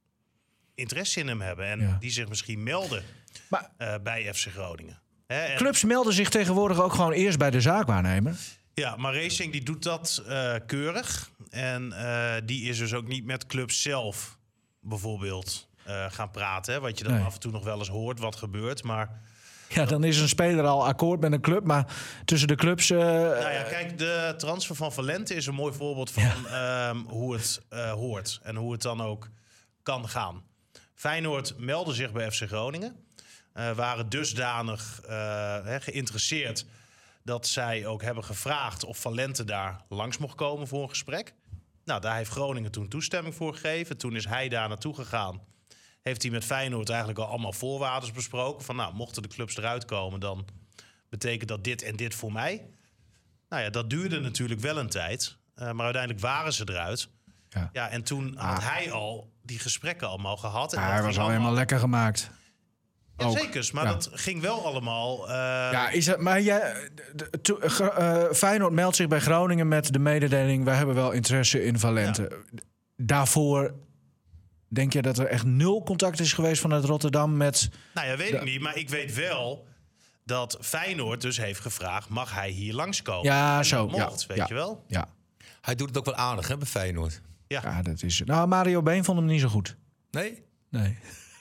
interesse in hem hebben en Ja. die zich misschien melden Maar uh, bij F C Groningen. Hè, en, clubs melden zich tegenwoordig ook gewoon eerst bij de zaakwaarnemer. ja, maar Racing die doet dat uh, keurig. En uh, die is dus ook niet met clubs zelf bijvoorbeeld uh, gaan praten. Hè, wat je dan Nee. af en toe nog wel eens hoort, wat gebeurt. Maar Ja, dan is een speler al akkoord met een club. Maar tussen de clubs... Uh, nou ja, kijk, de transfer van Valente is een mooi voorbeeld van ja. um, hoe het uh, hoort. En hoe het dan ook kan gaan. Feyenoord meldde zich bij F C Groningen. Uh, waren dusdanig uh, he, geïnteresseerd dat zij ook hebben gevraagd of Valente daar langs mocht komen voor een gesprek. Nou, daar heeft Groningen toen toestemming voor gegeven. Toen is hij daar naartoe gegaan. Heeft hij met Feyenoord eigenlijk al allemaal voorwaarden besproken. Van nou, mochten de clubs eruit komen, dan betekent dat dit en dit voor mij. Nou ja, dat duurde natuurlijk wel een tijd. Uh, maar uiteindelijk waren ze eruit. Ja. Ja, en toen had hij al die gesprekken allemaal gehad. En Ah, dat hij ging was al allemaal- helemaal lekker gemaakt. Ja, ook. zeker, maar Ja. dat ging wel allemaal... Uh, Ja, is het, maar jij, de- de- to- uh, Feyenoord meldt zich bij Groningen met de mededeling... wij hebben wel interesse in Valente. Daarvoor denk je dat er echt nul contact is geweest vanuit Rotterdam met... Nou ja, weet Ja. ik niet. Maar ik weet wel dat Feyenoord dus heeft gevraagd... mag hij hier langskomen? Ja, En zo. dat mocht, ja, weet ja, je wel? Ja. Hij doet het ook wel aardig, hè, bij Feyenoord. Ja. ja, dat is... Nou, Mario Been vond hem niet zo goed. Nee? Nee.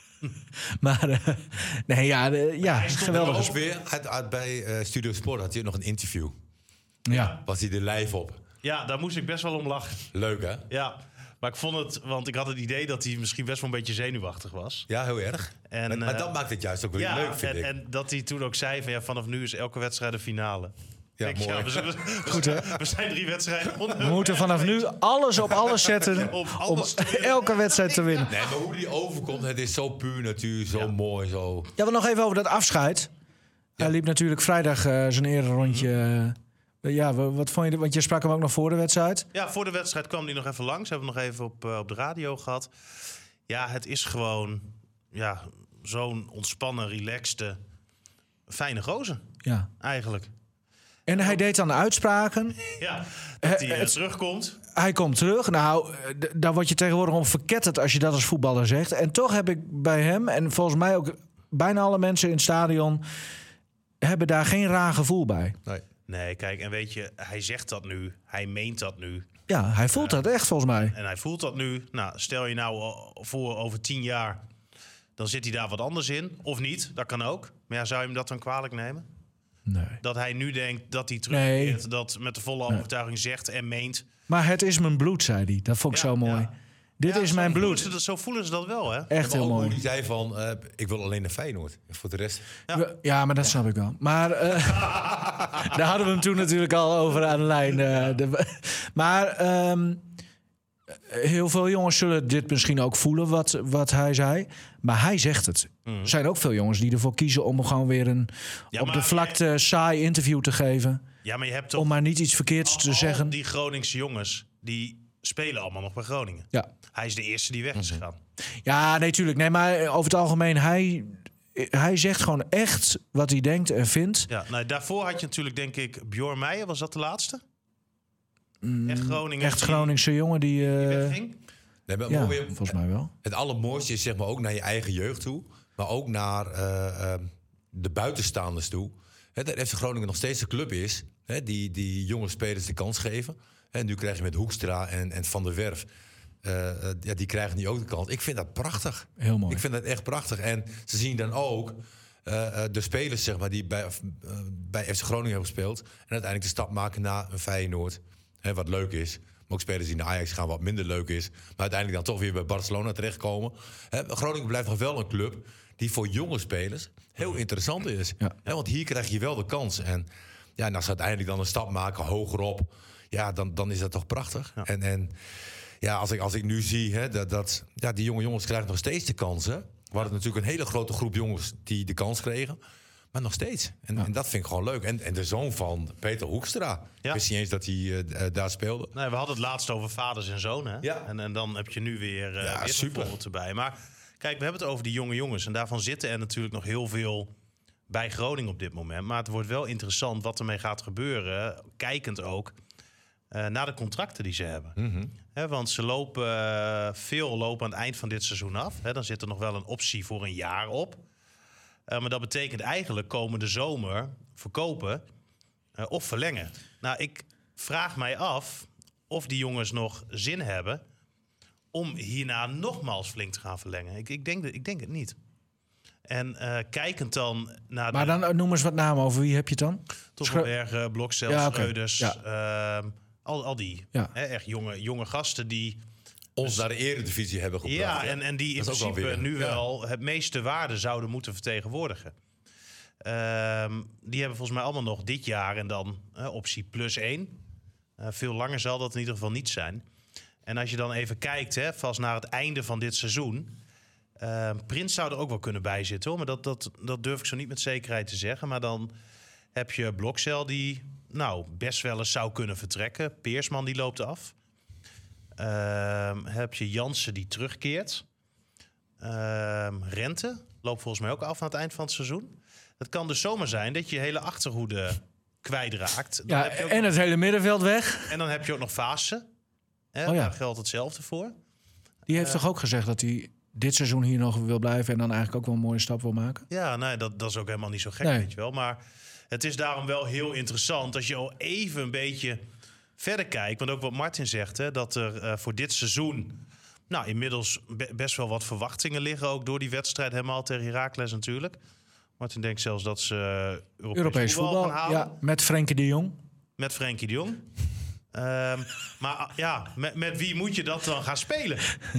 maar, uh, nee, ja, de, ja hij stond geweldig. er Ook weer, uit, uit, bij uh, Studio Sport had hij nog een interview. Ja. Was hij er live op. Ja, daar moest ik best wel om lachen. Leuk, hè? Ja, maar ik vond het... Want ik had het idee dat hij misschien best wel een beetje zenuwachtig was. Ja, heel erg. En, maar, maar uh, dat maakt het juist ook weer Ja, leuk, vind en, ik. en dat hij toen ook zei van... ja, vanaf nu is elke wedstrijd een finale. Ja, Ik, mooi. we, zijn- we, Goed, hè? we zijn drie wedstrijden onder. We moeten vanaf nu alles op alles zetten Op om alles te winnen. elke wedstrijd te winnen. Nee, maar hoe die overkomt, het is zo puur natuur, zo Ja. mooi, zo... Ja, we nog even over dat afscheid. Hij liep natuurlijk vrijdag uh, zijn ererondje. Uh, ja, wa- wat vond je? Want je sprak hem ook nog voor de wedstrijd. Ja, voor de wedstrijd kwam hij nog even langs. Hebben we nog even op, uh, op de radio gehad. Ja, het is gewoon ja, zo'n ontspannen, relaxte, fijne gozer Ja. eigenlijk. En hij deed dan de uitspraken. Ja, dat hij uh, het- terugkomt. Hij komt terug. Nou, uh, d- daar word je tegenwoordig om verketterd als je dat als voetballer zegt. En toch heb ik bij hem, en volgens mij ook bijna alle mensen in het stadion... hebben daar geen raar gevoel bij. Nee. Nee, kijk, en weet je, hij zegt dat nu. Hij meent dat nu. Ja, hij voelt dat echt volgens mij. En hij voelt dat nu. Nou, stel je nou uh, voor over tien jaar... dan zit hij daar wat anders in. Of niet, dat kan ook. Maar ja, zou je hem dat dan kwalijk nemen? Nee. Dat hij nu denkt dat hij terugkeert. Nee. Dat met de volle overtuiging zegt en meent. Maar het is mijn bloed, zei hij. Dat vond ik Ja, zo mooi. ja. Dit Ja, is zo mijn voelen bloed. ze dat- zo voelen ze dat wel, hè? Echt Maar heel ook hoe mooi. hij zei van, uh, ik wil alleen naar Feyenoord. En voor de rest... Ja. Ja, ja maar dat snap ik wel. Maar uh, daar hadden we hem toen natuurlijk al over aan de lijn. Uh, de, maar um, heel veel jongens zullen dit misschien ook voelen, wat, wat hij zei. Maar hij zegt het. Mm. Er zijn ook veel jongens die ervoor kiezen om gewoon weer een Ja, op maar de vlakte saai interview te geven. Ja, maar je hebt toch... Om maar niet iets verkeerds te al zeggen. die Groningse jongens, die spelen allemaal nog bij Groningen. Ja. Hij is de eerste die weg is gegaan. Ja, nee, tuurlijk. Nee, maar over het algemeen, hij, hij zegt gewoon echt wat hij denkt en vindt. Ja, nou, daarvoor had je natuurlijk, denk ik, Bjorn Meijer. Was dat de laatste? Echt Groningen. Echt die- Groningse jongen die... die Uh, wegging. Nee, maar ja, weer- volgens mij wel. Het allermooiste is zeg maar ook naar je eigen jeugd toe. Maar ook naar uh, uh, de buitenstaanders toe. hè, dat F C Groningen nog steeds de club is, hè, die, die jonge spelers de kans geven. En nu krijg je met Hoekstra en, en Van der Werf, uh, uh, ja, die krijgen nu ook de kans. Ik vind dat prachtig. Heel mooi. Ik vind dat echt prachtig. En ze zien dan ook uh, uh, de spelers, zeg maar, die bij, uh, bij F C Groningen hebben gespeeld en uiteindelijk de stap maken naar een Feyenoord, hè, wat leuk is. Maar ook spelers die naar Ajax gaan, wat minder leuk is. Maar uiteindelijk dan toch weer bij Barcelona terechtkomen. Hè, Groningen blijft nog wel een club die voor jonge spelers heel interessant is. Ja. Hè, want hier krijg je wel de kans. En ja, en als ze uiteindelijk dan een stap maken hogerop, ja, dan, dan is dat toch prachtig. Ja. En, en ja, als ik, als ik nu zie hè, dat, dat ja, die jonge jongens krijgen nog steeds de kansen. We hadden natuurlijk een hele grote groep jongens die de kans kregen. Maar nog steeds. En, ja. en dat vind ik gewoon leuk. En, en de zoon van Peter Hoekstra. Ja. Ik wist niet eens dat hij uh, daar speelde. Nee, we hadden het laatst over vaders en zoon. Hè? Ja. En, en dan heb je nu weer, uh, ja, weer een voorbeeld erbij. Maar kijk, we hebben het over die jonge jongens. En daarvan zitten er natuurlijk nog heel veel bij Groningen op dit moment. Maar het wordt wel interessant wat ermee gaat gebeuren. Kijkend ook uh, naar de contracten die ze hebben. Mm-hmm. He, want ze lopen uh, veel lopen aan het eind van dit seizoen af. He, dan zit er nog wel een optie voor een jaar op. Uh, maar dat betekent eigenlijk komende zomer verkopen uh, of verlengen. Nou, ik vraag mij af of die jongens nog zin hebben om hierna nogmaals flink te gaan verlengen. Ik, ik, denk, ik denk het niet. En uh, kijkend dan naar... Maar de, dan noem eens wat namen. Over wie heb je het dan? Tosselbergen, Blokcel, ja, okay. Schreuders, ja. uh, al, al die. Ja. Hè, echt jonge, jonge gasten die... ons dus naar de eredivisie hebben gebracht. Ja, en, en die in principe weer, nu ja. wel het meeste waarde zouden moeten vertegenwoordigen. Um, die hebben volgens mij allemaal nog dit jaar en dan uh, optie plus één. Uh, veel langer zal dat in ieder geval niet zijn. En als je dan even kijkt, hè, vast naar het einde van dit seizoen... Uh, Prins zou er ook wel kunnen bijzitten, hoor. Maar dat, dat, dat durf ik zo niet met zekerheid te zeggen. Maar dan heb je Blokcel die nou, best wel eens zou kunnen vertrekken. Peersman die loopt af. Uh, heb je Jansen die terugkeert. Uh, Rente loopt volgens mij ook af aan het eind van het seizoen. Het kan dus zomaar zijn dat je hele achterhoede kwijtraakt. Dan ja, heb je ook en nog, het hele middenveld weg. En dan heb je ook nog Vaassen. Hè, oh ja. Daar geldt hetzelfde voor. Die heeft uh, toch ook gezegd dat hij dit seizoen hier nog wil blijven... en dan eigenlijk ook wel een mooie stap wil maken? Ja, nee, dat, dat is ook helemaal niet zo gek, nee. weet je wel. Maar het is daarom wel heel interessant als je al even een beetje verder kijkt. Want ook wat Martin zegt, hè, dat er uh, voor dit seizoen... nou, inmiddels be- best wel wat verwachtingen liggen... ook door die wedstrijd helemaal tegen Heracles natuurlijk. Martin denkt zelfs dat ze uh, Europees, Europees voetbal, voetbal gaan halen. Ja, met Frenkie de Jong. Met Frenkie de Jong. um, maar uh, ja, met, met wie moet je dat dan gaan spelen?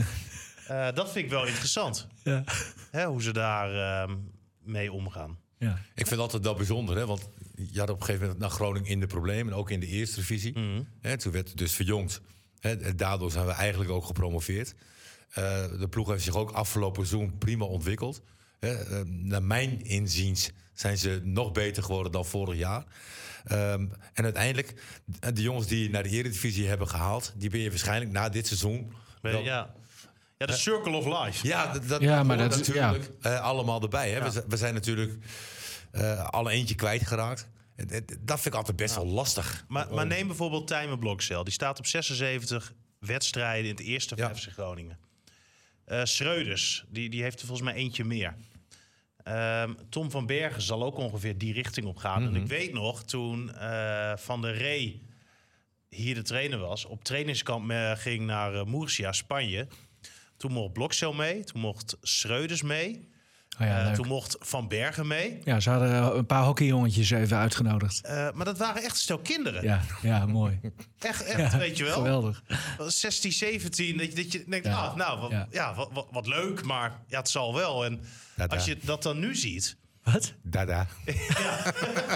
Uh, dat vind ik wel interessant. Ja. Hè, hoe ze daar uh, mee omgaan. Ja. Ik vind het altijd wel bijzonder, hè? Want je had op een gegeven moment naar Groningen in de problemen, ook in de eerste divisie. Mm-hmm. Hè, toen werd het dus verjongd. Hè, daardoor zijn we eigenlijk ook gepromoveerd. Uh, de ploeg heeft zich ook afgelopen seizoen prima ontwikkeld. Hè, uh, naar mijn inziens zijn ze nog beter geworden dan vorig jaar. Um, en uiteindelijk, de jongens die naar de Eredivisie hebben gehaald, die ben je waarschijnlijk na dit seizoen... Wel, ja. Ja, de circle of life. Ja, dat, dat ja, maar dat natuurlijk ja. uh, allemaal erbij. Hè? Ja. We, we zijn natuurlijk uh, alle eentje kwijtgeraakt. Dat vind ik altijd best ja. wel lastig. Maar, maar neem bijvoorbeeld Tijmen Blokcel. Die staat op zesenzeventig wedstrijden in het eerste van ja. F C Groningen. Uh, Schreuders, die, die heeft er volgens mij eentje meer. Um, Tom van Bergen zal ook ongeveer die richting op gaan. Mm-hmm. En ik weet nog, toen uh, Van der Rey hier de trainer was... op trainingskamp uh, ging naar uh, Murcia, Spanje... Toen mocht Blokcel mee, toen mocht Schreuders mee. Oh ja, uh, toen mocht Van Bergen mee. Ja, ze hadden een paar hockeyjongetjes even uitgenodigd. Uh, maar dat waren echt een stel kinderen. Ja, ja mooi. Echt, echt ja, weet je wel. Geweldig. zestien, zeventien, dat je, dat je denkt, ja. ah, nou, wat, ja. Ja, wat, wat, wat leuk, maar ja, het zal wel. En Dada. Als je dat dan nu ziet... Wat? Dada. Ja.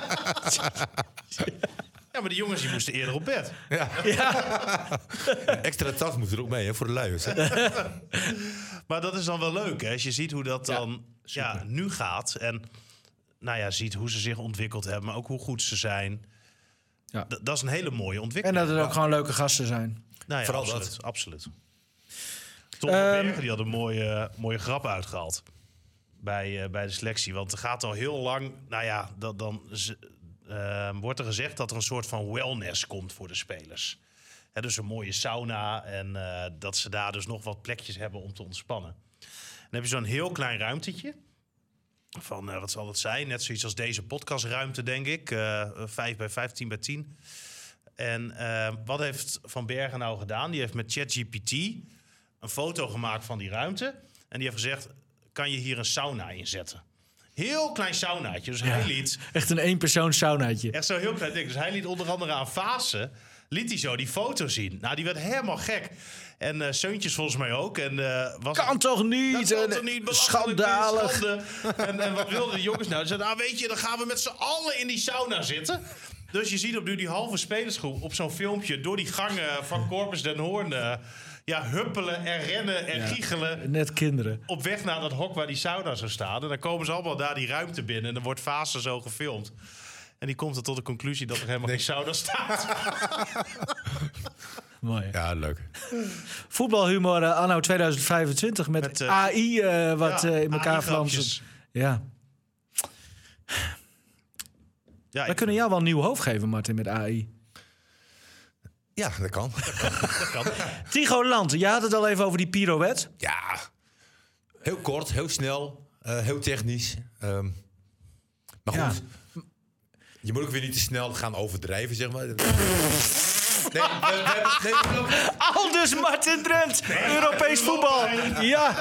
Ja, maar die jongens die moesten eerder op bed. Ja. Ja. Extra tas moet er ook mee, hè, voor de luiers. Hè? Maar dat is dan wel leuk, hè? Als je ziet hoe dat dan ja, ja, nu gaat. En nou ja, ziet hoe ze zich ontwikkeld hebben, maar ook hoe goed ze zijn. Ja. D- dat is een hele mooie ontwikkeling. En dat het ook gewoon leuke gasten zijn. Nou ja, vooral absoluut, dat. Absoluut. Tom um, van Bergen die had een mooie, mooie grap uitgehaald bij, uh, bij de selectie. Want er gaat al heel lang, nou ja, dat, dan... Uh, wordt er gezegd dat er een soort van wellness komt voor de spelers. He, dus een mooie sauna en uh, dat ze daar dus nog wat plekjes hebben om te ontspannen. Dan heb je zo'n heel klein ruimtetje. van uh, wat zal het zijn? Net zoiets als deze podcastruimte, denk ik. Uh, vijf bij vijf, tien bij tien. En uh, wat heeft Van Bergen nou gedaan? Die heeft met ChatGPT een foto gemaakt van die ruimte. En die heeft gezegd, kan je hier een sauna inzetten? Heel klein saunaatje. Dus ja, hij liet... Echt een eenpersoons saunaatje. Echt zo heel klein ding. Dus hij liet onder andere aan Vaassen... liet hij zo die foto zien. Nou, die werd helemaal gek. En uh, Seuntjes volgens mij ook. En, uh, was kan het... toch niet? Dat kan toch niet? Schandalig. Schande. En, en wat wilden de jongens nou? Ze zeiden, ah, weet je, dan gaan we met z'n allen in die sauna zitten. Dus je ziet op nu die halve spelersgroep op zo'n filmpje... door die gangen van Corpus den Hoorn... Uh, ja, huppelen en rennen en ja, giechelen. Net kinderen. Op weg naar dat hok waar die sauna zou staan. En dan komen ze allemaal daar die ruimte binnen. En dan wordt Vaassen zo gefilmd. En die komt er tot de conclusie dat er helemaal nee. geen sauna staat. Mooi. Ja, leuk. Voetbalhumor uh, anno tweeduizend vijfentwintig met, met uh, A I uh, wat ja, uh, in elkaar flanst. Ja. ja We kunnen jou wel een nieuw hoofd geven, Martin, met A I. Ja, dat kan. Dat kan. Dat kan. Tycho Land, je had het al even over die pirouette. Ja, heel kort, heel snel, uh, heel technisch. Um, maar goed, ja. je moet ook weer niet te snel gaan overdrijven, zeg maar. Nee, we, we, nee, we, Aldus Martin Drent, nee, Europees voetbal. Ja.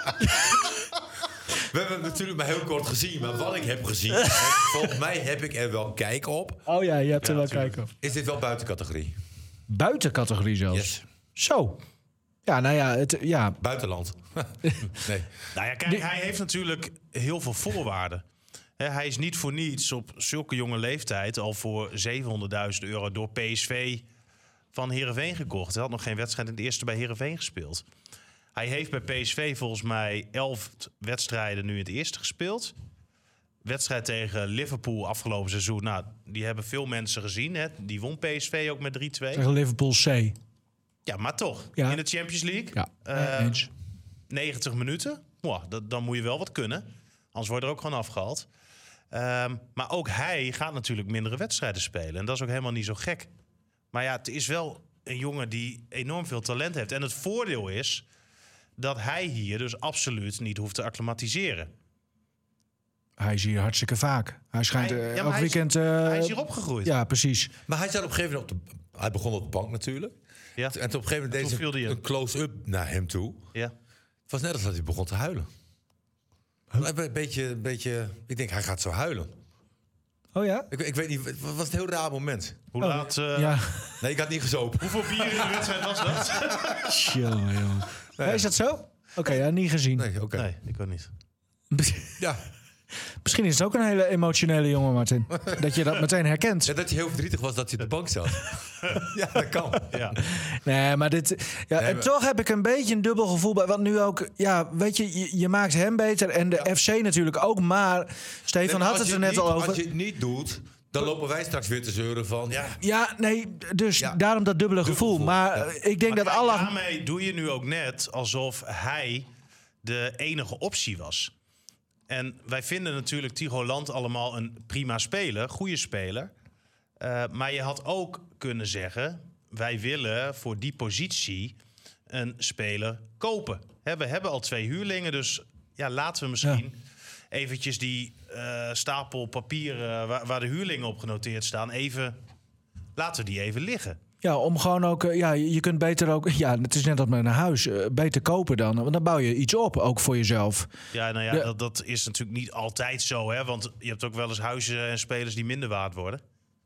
We hebben het natuurlijk maar heel kort gezien, maar wat ik heb gezien... volgens mij heb ik er wel kijk op. Oh ja, je hebt er ja, wel kijk op. Is dit wel buiten categorie? Buiten categorie zelfs? Yes. Zo. Ja, nou ja, het, ja. Buitenland. nee. Nou ja, kijk, hij heeft natuurlijk heel veel voorwaarden. He, hij is niet voor niets op zulke jonge leeftijd... al voor zevenhonderdduizend euro door P S V van Heerenveen gekocht. Hij had nog geen wedstrijd in het eerste bij Heerenveen gespeeld. Hij heeft bij P S V volgens mij elf wedstrijden nu in het eerste gespeeld. Wedstrijd tegen Liverpool afgelopen seizoen. Nou, die hebben veel mensen gezien. Hè. Die won P S V ook met drie twee. Tegen Liverpool C. Ja, maar toch. Ja. In de Champions League. Ja, uh, eens. negentig minuten. Wow, dat, dan moet je wel wat kunnen. Anders word je er ook gewoon afgehaald. Um, maar ook hij gaat natuurlijk mindere wedstrijden spelen. En dat is ook helemaal niet zo gek. Maar ja, het is wel een jongen die enorm veel talent heeft. En het voordeel is dat hij hier dus absoluut niet hoeft te acclimatiseren. Hij is hier hartstikke vaak. Hij schijnt hij, uh, ja, elk hij weekend... Is, uh, hij is hier opgegroeid. Ja, precies. Maar hij zat op een gegeven moment op de... Hij begon op de bank natuurlijk. Ja. En op een gegeven moment deed ze een close-up naar hem toe. Ja. Het was net als dat hij begon te huilen. Huh? Een beetje, een beetje... Ik denk, hij gaat zo huilen. Oh ja? Ik, ik weet niet, het was een heel raar moment. Hoe oh, laat... Uh... Ja. Nee, ik had niet gezopen. Hoeveel bier in de wedstrijd was dat? Tjonge, jongen. Nee. Is dat zo? Oké, okay, ja, niet gezien. Nee, okay. nee, ik ook niet. Ja. Misschien is het ook een hele emotionele jongen, Martin. Dat je dat meteen herkent. Ja, dat hij heel verdrietig was dat hij op de bank zat. Ja, dat kan. Ja. Nee, maar dit... Ja, nee, en maar... toch heb ik een beetje een dubbel gevoel bij... Want nu ook... Ja, weet je, je, je maakt hem beter en de ja. F C natuurlijk ook. Maar Stefan nee, had het er net niet, al over. Als je het niet doet... Dan lopen wij straks weer te zeuren van... Ja, ja nee, dus ja. daarom dat dubbele Dubbel gevoel. gevoel. Maar ja. ik denk maar dat kijk, Allah... Daarmee doe je nu ook net alsof hij de enige optie was. En wij vinden natuurlijk Tycho Land allemaal een prima speler, goede speler. Uh, maar je had ook kunnen zeggen... wij willen voor die positie een speler kopen. He, we hebben al twee huurlingen, dus ja, laten we misschien... Ja. eventjes die uh, stapel papieren waar, waar de huurlingen op genoteerd staan... even laten we die even liggen. Ja, om gewoon ook... Ja, je kunt beter ook... Ja, het is net als met een huis. Uh, beter kopen dan. Want dan bouw je iets op, ook voor jezelf. Ja, nou ja, de... dat, dat is natuurlijk niet altijd zo, hè. Want je hebt ook wel eens huizen en spelers die minder waard worden.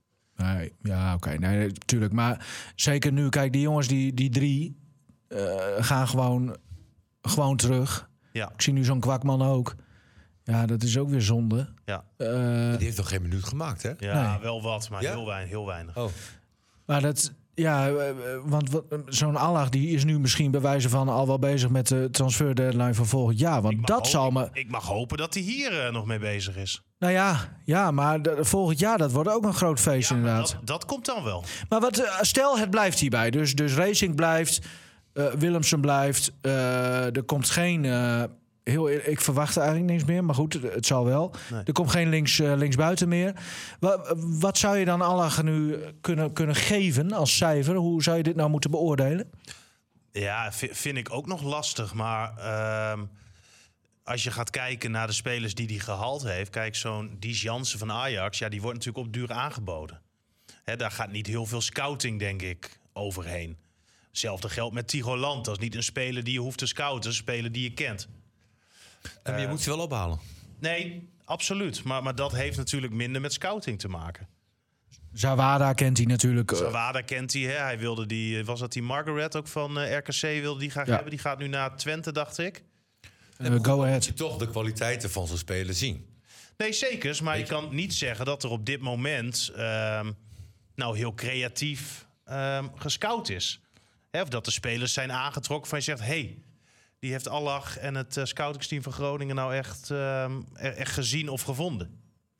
Nee, ja, oké. Okay, nee, natuurlijk. Maar zeker nu, kijk, die jongens, die, die drie... Uh, gaan gewoon, gewoon terug. Ja. Ik zie nu zo'n Kwakman ook. Ja, dat is ook weer zonde. Ja. Uh, die heeft nog geen minuut gemaakt, hè? Ja, nee. wel wat, maar ja? heel, weinig, heel weinig. Oh. Maar dat... Ja, want zo'n Allah die is nu misschien bij wijze van al wel bezig met de transfer deadline van volgend jaar. Want dat hopen, zal me... Ik, ik mag hopen dat hij hier uh, nog mee bezig is. Nou ja, ja maar de, volgend jaar dat wordt ook een groot feest ja, inderdaad. Dat, dat komt dan wel. Maar wat, stel het blijft hierbij. Dus, dus Racing blijft, uh, Willemsen blijft. Uh, er komt geen... Uh, Heel, ik verwacht eigenlijk niks meer, maar goed, het zal wel. Nee. Er komt geen links, uh, linksbuiten meer. Wat, wat zou je dan Allah nu kunnen, kunnen geven als cijfer? Hoe zou je dit nou moeten beoordelen? Ja, v- vind ik ook nog lastig. Maar uh, als je gaat kijken naar de spelers die hij gehaald heeft... Kijk, zo'n Dies Jansen van Ajax, ja, die wordt natuurlijk op duur aangeboden. Hè, daar gaat niet heel veel scouting, denk ik, overheen. Hetzelfde geldt met Tigo Land. Dat is niet een speler die je hoeft te scouten, een speler die je kent. En uh, je moet ze wel ophalen. Nee, absoluut. Maar, maar dat heeft natuurlijk minder met scouting te maken. Zawada kent hij natuurlijk. Uh, Zawada kent hij. Hè? Hij wilde die, was dat die Margaret ook van uh, R K C wilde die graag ja. hebben. Die gaat nu naar Twente, dacht ik. Uh, go ahead. Je toch de kwaliteiten van zo'n speler zien. Nee, zeker. Maar je kan niet zeggen dat er op dit moment uh, nou heel creatief uh, gescout is. Hè? Of dat de spelers zijn aangetrokken van je zegt... hey, die heeft Allach en het uh, scoutingsteam van Groningen nou echt, uh, echt gezien of gevonden.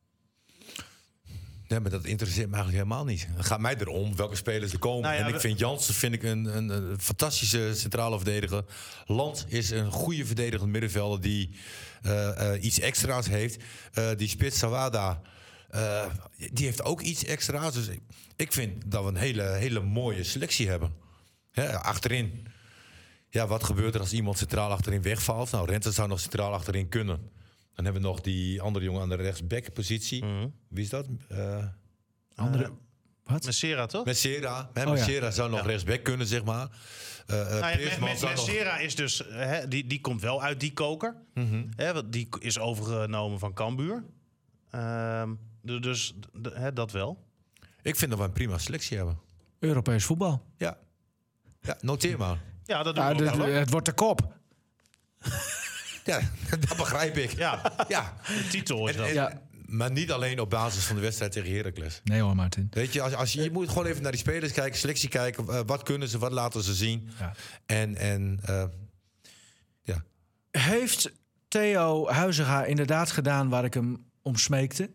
Nee, maar dat interesseert me eigenlijk helemaal niet. Het gaat mij erom welke spelers er komen. Nou ja, en ik we... vind Jansen vind ik een, een, een fantastische centrale verdediger. Land is een goede verdedigend middenvelder die uh, uh, iets extra's heeft. Uh, die spits Zawada, uh, die heeft ook iets extra's. Dus ik, ik vind dat we een hele, hele mooie selectie hebben. Hè, achterin. Ja, wat gebeurt er als iemand centraal achterin wegvalt? Nou, Rente zou nog centraal achterin kunnen. Dan hebben we nog die andere jongen aan de rechtsback-positie. Mm-hmm. Wie is dat? Uh, andere... Uh, wat? Messera, toch? Messera. Hè, oh, Messera ja. zou nog ja. rechtsback kunnen, zeg maar. Uh, uh, nou ja, Messera nog... is dus... Hè, die, die komt wel uit die koker. Mm-hmm. Hè, die is overgenomen van Cambuur. Uh, dus d- hè, dat wel. Ik vind dat we een prima selectie hebben. Europees voetbal. Ja. Ja, noteer maar. Ja, dat doe ja, ik de, wel. Het wordt de kop. Ja, dat begrijp ik. Ja, ja. De titel is en, dat. En, ja. Maar niet alleen op basis van de wedstrijd tegen Heracles. Nee hoor, Martin. Weet je, als, als je, je moet gewoon even naar die spelers kijken, selectie kijken. Uh, wat kunnen ze, wat laten ze zien. Ja. En, en uh, ja. Heeft Theo Huizinga inderdaad gedaan waar ik hem om smeekte?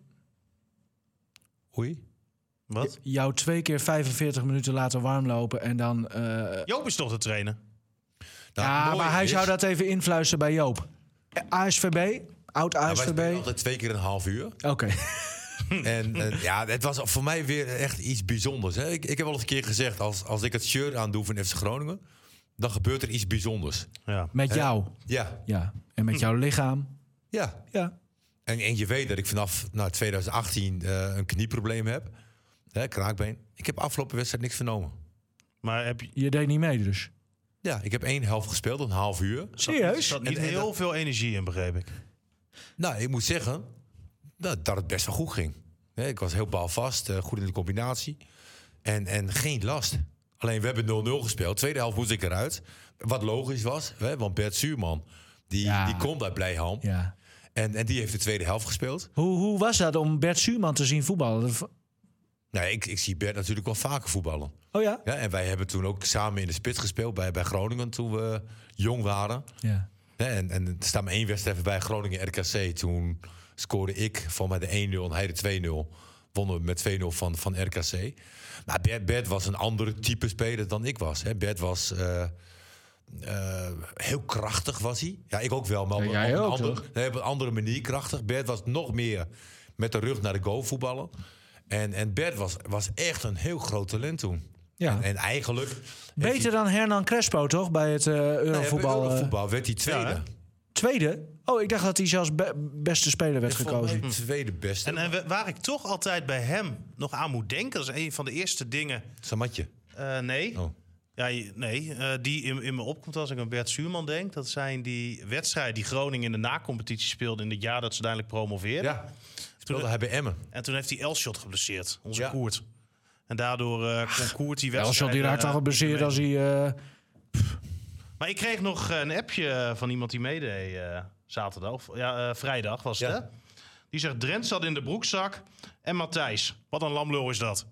Oei. Wat? Jou twee keer vijfenveertig minuten laten warmlopen en dan... Uh... Joop is toch de trainer? Nou, ja, maar hij is... zou dat even influisteren bij Joop. A S V B, oud A S V B. Nou, wij spelen altijd twee keer een half uur. Oké. Okay. en, en ja, het was voor mij weer echt iets bijzonders. Hè. Ik, ik heb al eens een keer gezegd, als, als ik het shirt aandoe van F C Groningen, dan gebeurt er iets bijzonders. Ja. Met jou? Ja. ja. En met jouw lichaam? Ja. ja. En, en je weet dat ik vanaf nou, twintig achttien uh, een knieprobleem heb. Hè, kraakbeen. Ik heb afgelopen wedstrijd niks vernomen. Maar heb je... je deed niet mee dus? Ja, ik heb één helft gespeeld, een half uur. Serieus? Er zat niet en, heel en, veel energie in, begreep ik. Nou, ik moet zeggen dat, dat het best wel goed ging. Nee, ik was heel balvast, uh, goed in de combinatie. En, en geen last. Alleen, we hebben nul nul gespeeld. Tweede helft moest ik eruit. Wat logisch was, hè, want Bert Zuurman, die, ja. die komt uit Blijham. Ja. En, en die heeft de tweede helft gespeeld. Hoe, hoe was dat om Bert Zuurman te zien voetballen? Nee, ik, ik zie Bert natuurlijk wel vaker voetballen. Oh ja? Ja, en wij hebben toen ook samen in de spits gespeeld bij, bij Groningen toen we jong waren. Ja. Ja, en, en er staat maar één wedstrijd bij Groningen R K C. Toen scoorde ik van mij de één nul en hij de twee nul. Wonnen we met twee nul van, van R K C. Maar Bert, Bert was een andere type speler dan ik was. Hè. Bert was uh, uh, heel krachtig was hij. Ja, ik ook wel, maar op, ja, op, een, ook, andere, nee, op een andere manier krachtig. Bert was nog meer met de rug naar de goal voetballen. En, en Bert was, was echt een heel groot talent toen. Ja. En, en eigenlijk... Beter hij... dan Hernan Crespo, toch? Bij het uh, Eurovoetbal. Nee, Eurovoetbal werd hij tweede. Ja, tweede? Oh, ik dacht dat hij zelfs be- beste speler werd ik gekozen. Hm. Tweede beste. En, en waar ik toch altijd bij hem nog aan moet denken... dat is een van de eerste dingen... Samatje? Uh, nee. Oh. Ja, nee, uh, die in, in me opkomt als ik aan Bert Zuurman denk... dat zijn die wedstrijden die Groningen in de na-competitie speelde... in het jaar dat ze uiteindelijk promoveerden. Ja. Toen hebben Emmen. En toen heeft hij Elshot geblesseerd, onze ja. Koert. En daardoor uh, kon Koert die wedstrijd... Elshot die raakt al geblesseerd als hij... Uh... Maar ik kreeg nog een appje van iemand die meedeed uh, zaterdag. Of, ja, uh, vrijdag was het, ja. hè? Die zegt, Drent zat in de broekzak. En Matthijs, wat een lamlul is dat.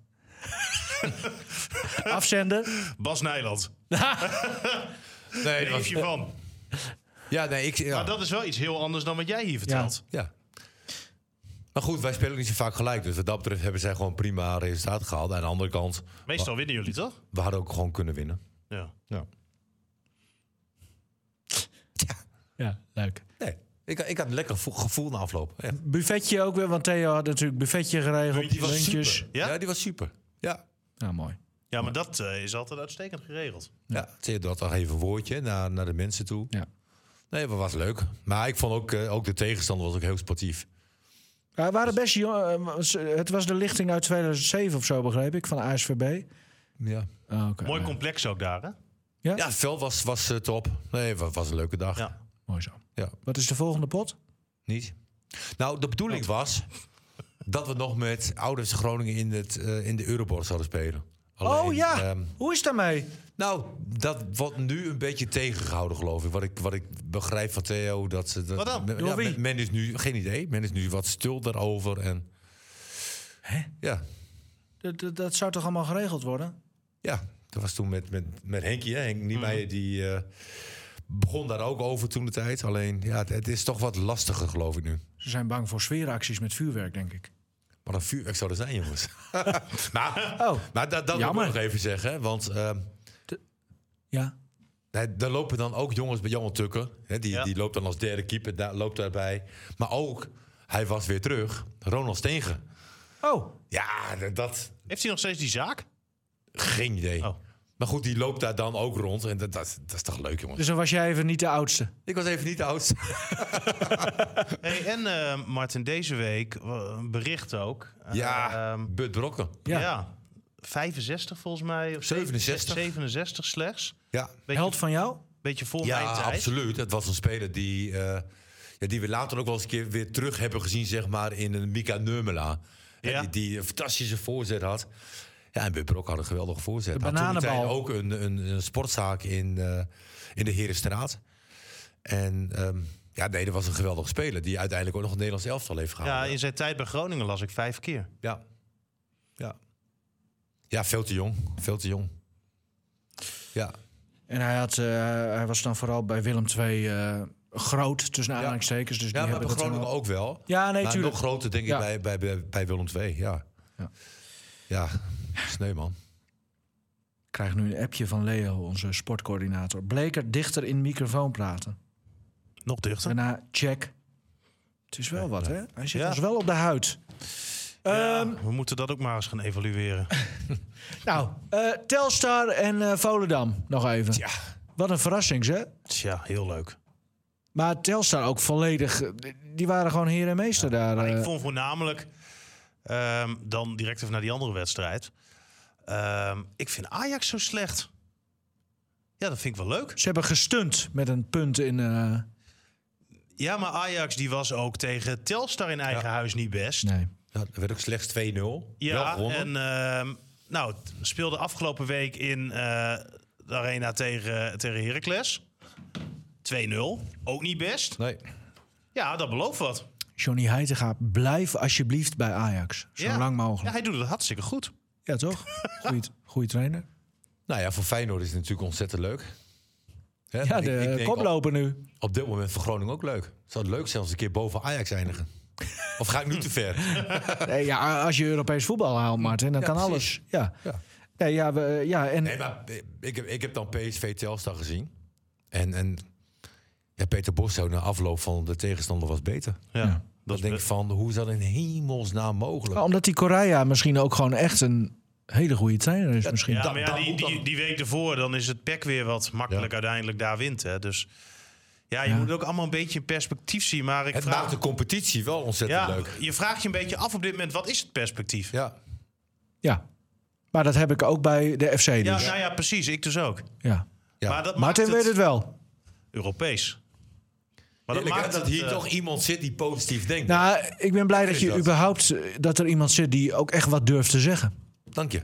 Afzenden. Bas Nijland. nee, was je van. Ja, nee, ik... Ja. Maar dat is wel iets heel anders dan wat jij hier vertelt. Ja. ja. Maar goed, wij spelen niet zo vaak gelijk. Dus wat dat betreft hebben zij gewoon prima resultaat gehaald. Aan de andere kant... Meestal winnen jullie, toch? We hadden ook gewoon kunnen winnen. Ja. Ja, ja. ja leuk. Nee, ik, ik had een lekker gevoel na afloop. Ja. Buffetje ook weer, want Theo had natuurlijk buffetje geregeld. Die was lunches. super. Ja? ja, die was super. Ja, ja mooi. Ja, maar dat uh, is altijd uitstekend geregeld. Ja, Theo had toch even een woordje naar, naar de mensen toe. Ja. Nee, dat was leuk. Maar ik vond ook, uh, ook de tegenstander was ook heel sportief. Ja, waren best jong, het was de lichting uit tweeduizend zeven of zo, begreep ik, van A S V B. Ja. Oh, okay. Mooi complex ook daar, hè? Ja, ja het veld was, was uh, top. Nee, het was, was een leuke dag. Ja. Mooi zo. Ja. Wat is de volgende pot? Niet? Nou, de bedoeling was dat we nog met Oude F C Groningen in, het, uh, in de Euroborg zouden spelen. Alleen, oh ja, um, hoe is het daarmee? Nou, dat wordt nu een beetje tegengehouden, geloof ik. Wat ik, wat ik begrijp van Theo. Dat ze, dat, Wat dan? Men, ja, men, men is nu, geen idee, men is nu wat stil daarover. En, Hè? Ja. Dat, dat, dat zou toch allemaal geregeld worden? Ja, dat was toen met, met, met Henkie, hè? Henk Niemeyer, mm. die uh, begon daar ook over toen de tijd. Alleen, ja, het, het is toch wat lastiger, geloof ik nu. Ze zijn bang voor sfeeracties met vuurwerk, denk ik. Wat een vuurwerk zou er zijn, jongens. maar oh, maar dat, dat wil ik nog even zeggen, hè? Want... Uh, de, ja. Daar lopen dan ook jongens bij Johan Tukker. Hè, die, ja. die loopt dan als derde keeper, daar, loopt daarbij. Maar ook, hij was weer terug, Ronald Steenge. Oh. Ja, dat... Heeft hij nog steeds die zaak? Geen idee. Oh. Maar goed, die loopt daar dan ook rond. En dat, dat, dat is toch leuk, jongens. Dus dan was jij even niet de oudste? Ik was even niet de oudste. hey, en uh, Martin, deze week een bericht ook. Ja, uh, Bud Brokken. Ja. ja. vijfenzestig volgens mij. Of zevenenzestig. zevenenzestig slechts. Ja. Beetje, held van jou? Beetje voor ja, mijn tijd. Ja, absoluut. Het was een speler die, uh, ja, die we later ook wel eens een keer weer terug hebben gezien, zeg maar, in een Mika Neumela. Ja. Die, die een fantastische voorzet had. Ja, en Bud Brokken had een geweldige voorzet. De had bananenbal. toen ook een, een, een sportzaak in, uh, in de Herenstraat. En um, ja, nee, dat was een geweldige speler die uiteindelijk ook nog een Nederlands elftal heeft gehaald. Ja, in zijn tijd bij Groningen las ik vijf keer. Ja. Ja. Ja, veel te jong. Veel te jong. Ja. En hij, had, uh, hij was dan vooral bij Willem twee uh, groot, tussen aanhalingstekens. Dus ja, die maar hebben bij Groningen wel... ook wel. Ja, nee, maar tuurlijk. nog groter, denk ja. ik, bij, bij, bij, bij Willem twee. Ja. Ja. Ja, sneu, man. Ik krijg nu een appje van Leo, onze sportcoördinator. Bleker dichter in microfoon praten. Nog dichter. Daarna check. Het is wel ja, wat, ja. hè? Hij zit ja. ons wel op de huid. Ja, um, we moeten dat ook maar eens gaan evalueren. nou, uh, Telstar en uh, Volendam nog even. Ja. Wat een verrassing, hè? Tja, heel leuk. Maar Telstar ook volledig... Die waren gewoon heer en meester ja, daar. Uh. Ik vond voornamelijk... Um, dan direct even naar die andere wedstrijd. Um, ik vind Ajax zo slecht. Ja, dat vind ik wel leuk. Ze hebben gestunt met een punt in... Uh... Ja, maar Ajax die was ook tegen Telstar in eigen ja. huis niet best. Nee. Ja, er werd ook slechts twee nul. Ja, en uh, nou, speelde afgelopen week in uh, de arena tegen, tegen Heracles. twee nul. Ook niet best. Nee. Ja, dat belooft wat. Johnny Heitinga, blijf alsjeblieft bij Ajax. Zo ja. lang mogelijk. Ja, hij doet het hartstikke goed. Ja, toch? Goeie, goeie trainer. Nou ja, voor Feyenoord is het natuurlijk ontzettend leuk. Hè? Ja, de ik, ik koploper op, nu. Op dit moment voor Groningen ook leuk. Zou het leuk zijn als een keer boven Ajax eindigen? Of ga ik nu te ver? Nee, ja, als je Europees voetbal haalt, Martin, dan ja, kan precies. alles. Ja. Ja. Nee, ja, we, ja, en... nee, maar ik heb, ik heb dan P S V Telstar gezien. En, en ja, Peter Bos zou na afloop van de tegenstander was beter. Ja. ja. Dan denk ik van, hoe is dat in hemelsnaam mogelijk? Maar omdat die Correa misschien ook gewoon echt een hele goede trainer is. Ja, misschien. Ja, maar ja, die, die, die week ervoor, dan is het P E C weer wat makkelijk ja. uiteindelijk daar wint. Hè. Dus ja, je ja. moet ook allemaal een beetje in perspectief zien. Maar ik het vraag... maakt de competitie wel ontzettend ja, leuk. Je vraagt je een beetje af op dit moment, wat is het perspectief? Ja. Ja, maar dat heb ik ook bij de F C dus. Ja, nou ja, precies. Ik dus ook. Ja. Ja. Maar dat Martin maakt weet het wel. Europees. Maar dat, maakt dat hier uh... toch iemand zit die positief denkt. Nou, ik ben blij dat je dat? überhaupt... dat er iemand zit die ook echt wat durft te zeggen. Dank je.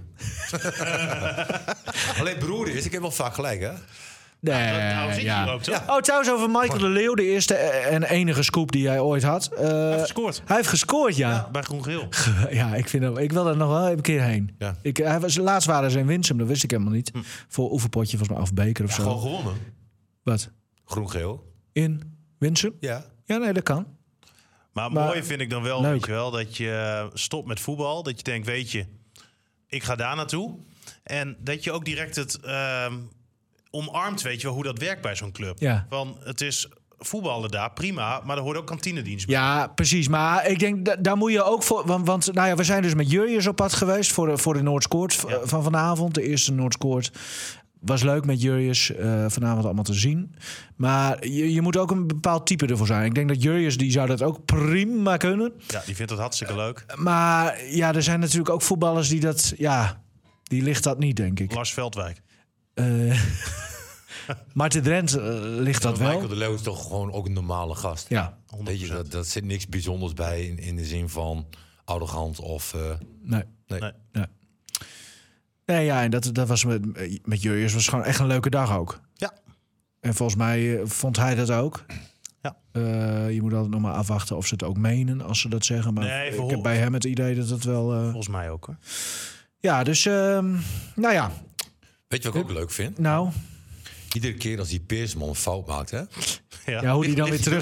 Alleen broer is, ik heb wel vaak gelijk, hè? Nee, nou, nou zit ja. hier ook, toch? Ja. Oh, trouwens over Michael de Leeuw, de eerste en enige scoop die hij ooit had. Uh, hij heeft gescoord. Hij heeft gescoord, ja. ja bij Groen-Geel. Ja, ik, vind dat, ik wil er nog wel een keer heen. Ja. Ik, hij was, laatst waren ze in Winsum, dat wist ik helemaal niet. Hm. Voor oefenpotje, volgens mij, of beker of ja, zo. Gewoon gewonnen. Wat? Groen-geel. In Winsum? Ja. Ja, nee, dat kan. Maar, maar mooi vind ik dan wel, weet je wel, dat je stopt met voetbal. Dat je denkt, weet je, ik ga daar naartoe. En dat je ook direct het uh, omarmt, weet je wel, hoe dat werkt bij zo'n club. Ja. Van, het is voetballen daar, prima, maar er hoort ook kantinedienst bij. Ja, precies. Maar ik denk, da- daar moet je ook voor... Want, want nou ja, we zijn dus met Jurrius op pad geweest voor de, voor de Noordscoort ja. van vanavond. De eerste Noordscoort. Was leuk met Jurrius uh, vanavond allemaal te zien. Maar je, je moet ook een bepaald type ervoor zijn. Ik denk dat Jurrius, die zou dat ook prima kunnen. Ja, die vindt het hartstikke leuk. Maar ja, er zijn natuurlijk ook voetballers die dat... Ja, die ligt dat niet, denk ik. Lars Veldwijk. Uh, Martin Drent uh, ligt dat wel. Michael de Leeuw is toch gewoon ook een normale gast. Ja. Weet je, dat, dat zit niks bijzonders bij in, in de zin van arrogant of... Uh, nee. Nee. nee. nee. Nee, ja, en dat, dat was met, met Jurrius was gewoon echt een leuke dag ook. Ja. En volgens mij uh, vond hij dat ook. Ja. Uh, je moet altijd nog maar afwachten of ze het ook menen als ze dat zeggen. Maar nee, ik heb bij hem het idee dat het wel... Uh... Volgens mij ook, hoor. Ja, dus, uh, nou ja. Weet je wat ik ook leuk vind? Nou... Iedere keer als die Peersman een fout maakt, hè? Ja, ja hoe die dan weer terug...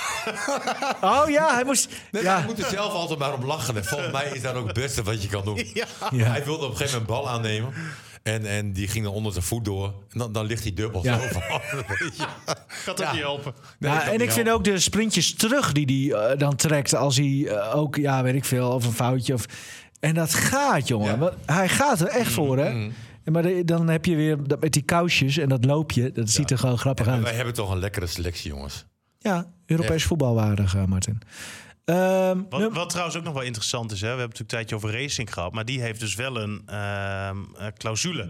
Oh ja, hij moest... Nee, ja. Hij moet er zelf altijd maar om lachen. En volgens mij is dat ook het beste wat je kan doen. Ja. Ja. Hij wilde op een gegeven moment een bal aannemen. En, en die ging dan onder zijn voet door. En dan, dan ligt hij dubbel Ja. zo van. Gaat ook niet helpen. Nee, Ja, dat en ik niet vind ook de sprintjes terug die hij uh, dan trekt als hij uh, ook, ja, weet ik veel, of een foutje. Of... En dat gaat, jongen. Ja. Want hij gaat er echt voor, hè? Mm. En maar de, dan heb je weer dat met die kousjes en dat loopje. Dat ziet er gewoon grappig En uit. wij hebben toch een lekkere selectie, jongens. Ja, Europees Ja. voetbalwaardig, uh, Martin. Um, Wat, wat trouwens ook nog wel interessant is, hè? We hebben natuurlijk een tijdje over Racing gehad, maar die heeft dus wel een uh, clausule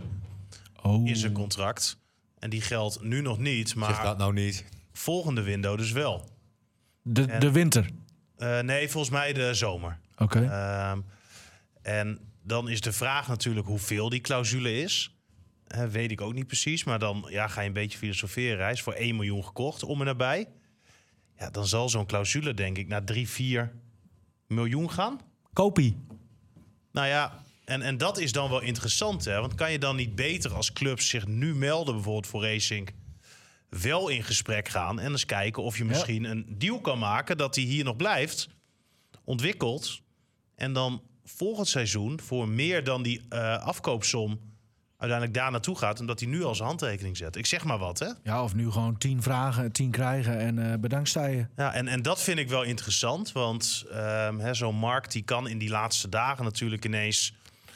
oh. in zijn contract. En die geldt nu nog niet, Zeg maar dat nou niet. volgende window dus wel. De, En- de winter. Uh, nee, volgens mij de zomer. Oké. Okay. Um, en dan is de vraag natuurlijk hoeveel die clausule is. Uh, weet ik ook niet precies, maar dan ja, ga je een beetje filosoferen. Hij is voor één miljoen gekocht, om en nabij. Ja, dan zal zo'n clausule denk ik naar drie, vier miljoen gaan. Kopie. Nou ja, en, en dat is dan wel interessant, hè? Want kan je dan niet beter als clubs zich nu melden, bijvoorbeeld voor Racing, wel in gesprek gaan en eens kijken of je misschien ja. een deal kan maken dat hij hier nog blijft, ontwikkelt en dan volgend seizoen voor meer dan die uh, afkoopsom uiteindelijk daar naartoe gaat, omdat hij nu al zijn handtekening zet. Ik zeg maar wat, hè? Ja, of nu gewoon tien vragen, tien krijgen en uh, bedankt sta je. Ja, en, en dat vind ik wel interessant, want um, hè, zo'n markt die kan in die laatste dagen natuurlijk ineens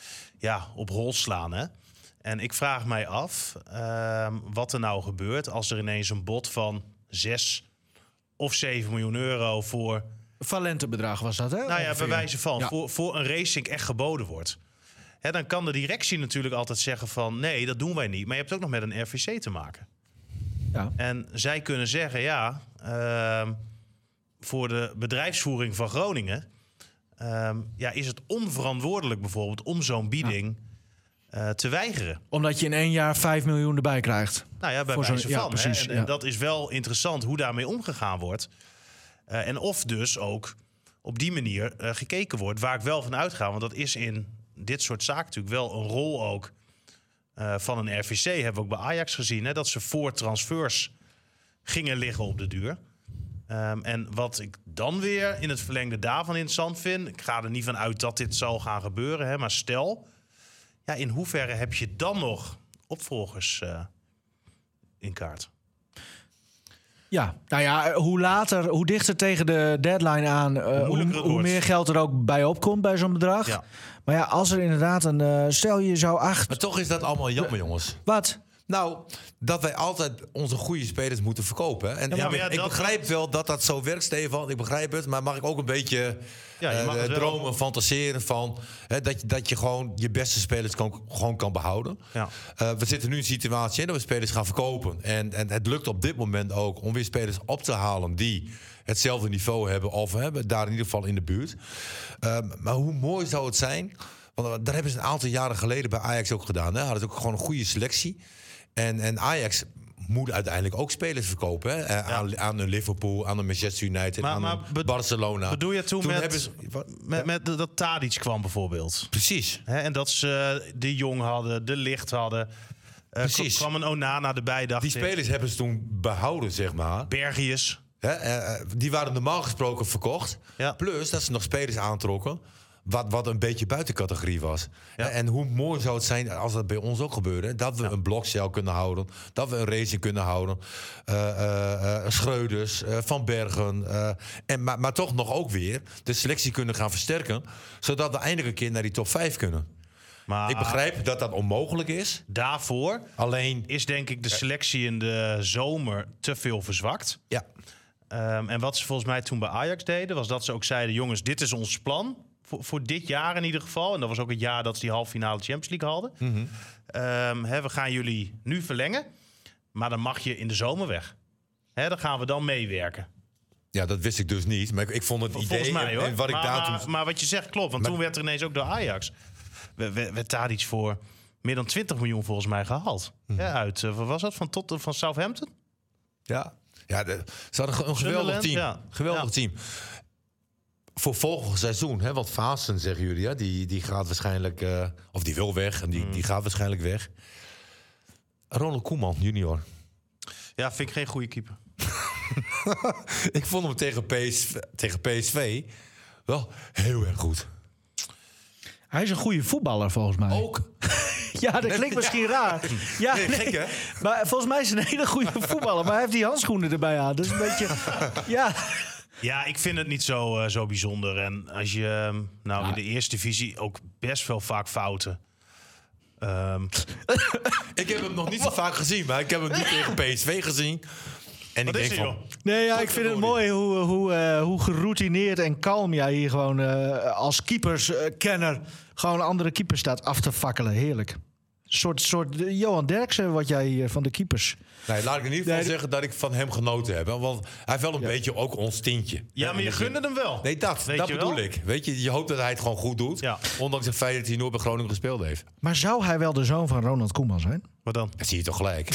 ja, op hol slaan, hè? En ik vraag mij af um, wat er nou gebeurt als er ineens een bod van zes of zeven miljoen euro voor... Valentenbedrag was dat, hè? Nou ja, bij wijze van, ja. voor, voor een Racing echt geboden wordt. Hè, dan kan de directie natuurlijk altijd zeggen van nee, dat doen wij niet. Maar je hebt ook nog met een R V C te maken. Ja. En zij kunnen zeggen, ja, uh, voor de bedrijfsvoering van Groningen uh, ja, is het onverantwoordelijk bijvoorbeeld om zo'n bieding uh, te weigeren. Omdat je in één jaar vijf miljoen erbij krijgt. Nou ja, bij Voor wijze zo'n- ja, van. Hè? precies, En, ja. en dat is wel interessant hoe daarmee omgegaan wordt. Uh, en of dus ook op die manier uh, gekeken wordt, waar ik wel van uitga. Want dat is in dit soort zaken natuurlijk wel een rol ook uh, van een R V C. Hebben we ook bij Ajax gezien, hè, dat ze voor transfers gingen liggen op de duur. Um, en wat ik dan weer in het verlengde daarvan interessant vind, ik ga er niet van uit dat dit zal gaan gebeuren, hè, maar stel, ja, in hoeverre heb je dan nog opvolgers uh, in kaart? Ja, nou ja, hoe later, hoe dichter tegen de deadline aan, uh, hoe, moeilijker het hoe wordt. meer geld er ook bij opkomt bij zo'n bedrag. Ja. Maar ja, als er inderdaad een, uh, stel je zou acht, Maar toch is dat allemaal jammer, jongens. wat? Nou, dat wij altijd onze goede spelers moeten verkopen. hè. En Ja, ik, maar ja, ik dat- begrijp wel dat dat zo werkt, Stefan. Ik begrijp het. Maar mag ik ook een beetje Ja, je eh, mag het wel. dromen, fantaseren van... Hè, dat, je, dat je gewoon je beste spelers kan, gewoon kan behouden. Ja. Uh, we zitten nu in een situatie hè, dat we spelers gaan verkopen. En, en het lukt op dit moment ook om weer spelers op te halen... die hetzelfde niveau hebben of hebben daar in ieder geval in de buurt. Uh, maar hoe mooi zou het zijn... Want daar hebben ze een aantal jaren geleden bij Ajax ook gedaan. Hè? Hadden ze ook gewoon een goede selectie. En, en Ajax moet uiteindelijk ook spelers verkopen. Hè? Ja. Aan, aan een Liverpool, aan een Manchester United, Maar- aan maar een be- Barcelona. Bedoel je toen, met, hebben ze- met, Ja, met dat Tadic kwam bijvoorbeeld? precies. Hè, en dat ze uh, de Jong hadden, de Licht hadden. Uh, Precies. kwam een Onana erbij, dacht Die ik. spelers hebben ze toen behouden, zeg maar. Bergius. Hè? Uh, die waren normaal gesproken verkocht. Ja. Plus dat ze nog spelers aantrokken... Wat, wat een beetje buiten categorie was. Ja. En hoe mooi zou het zijn als dat bij ons ook gebeurde. Dat we Ja. een Blokcel kunnen houden. Dat we een Racing kunnen houden. Uh, uh, uh, Schreuders, uh, Van Bergen. Uh, en, maar, maar toch nog ook weer de selectie kunnen gaan versterken. Zodat we eindelijk een keer naar die top vijf kunnen. Maar Ik begrijp dat dat onmogelijk is. daarvoor Alleen, is denk ik de selectie in de zomer te veel verzwakt. ja, Um, en wat ze volgens mij toen bij Ajax deden, was dat ze ook zeiden: jongens, dit is ons plan. Voor, voor dit jaar in ieder geval. En dat was ook het jaar dat ze die halve finale Champions League hadden. mm-hmm. Um, hè, we gaan jullie nu verlengen. Maar dan mag je in de zomer weg. Hè, dan gaan we dan meewerken. ja, dat wist ik dus niet. Maar ik, ik vond het idee Volgens mij hoor. en wat ik maar, daar maar, toen... maar wat je zegt klopt. Want Maar- toen werd er ineens ook door Ajax. werd, werd daar iets voor meer dan twintig miljoen volgens mij gehaald. Mhm. Ja, uit, uh, wat was dat? Van, tot, van Southampton? Ja, ja de, ze hadden een geweldig Sunderland, team. ja. Geweldig Ja. team. Voor volgend seizoen, hè, want Vaassen, zeggen jullie, hè, die, die gaat waarschijnlijk... Uh, of die wil weg en die, Mm. die gaat waarschijnlijk weg. Ronald Koeman, junior. Ja, vind ik geen goede keeper. Ik vond hem tegen P S V, tegen P S V wel heel erg goed. Hij is een goede voetballer volgens mij. Ook. Ja, dat klinkt misschien raar. Ja, Nee, gek, hè? Maar volgens mij is hij een hele goede voetballer. Maar hij heeft die handschoenen erbij aan. Dus een beetje... Ja. Ja, ik vind het niet zo, uh, zo bijzonder. En als je um, nou in de eerste divisie ook best wel vaak fouten. Um, Ik heb hem nog niet zo vaak gezien, maar ik heb hem niet tegen P S V gezien. En wat ik is denk er, van... joh? Nee, ja, ik vind het mooi hoe, hoe, uh, hoe geroutineerd en kalm jij hier gewoon uh, als keeperskenner gewoon andere keepers staat af te fakkelen. Heerlijk. Een soort, soort Johan Derksen wat jij hier van de keepers. Nee, laat ik in ieder geval Nee, zeggen dat ik van hem genoten heb. Want hij heeft wel een beetje ook ons tintje. Ja, maar je gunde hem wel. Nee, dat, Weet dat je bedoel wel? ik. Weet je, je hoopt dat hij het gewoon goed doet. Ja. Ondanks het feit dat hij nooit bij Groningen gespeeld heeft. Maar zou hij wel de zoon van Ronald Koeman zijn? Wat dan? Dat zie je toch gelijk.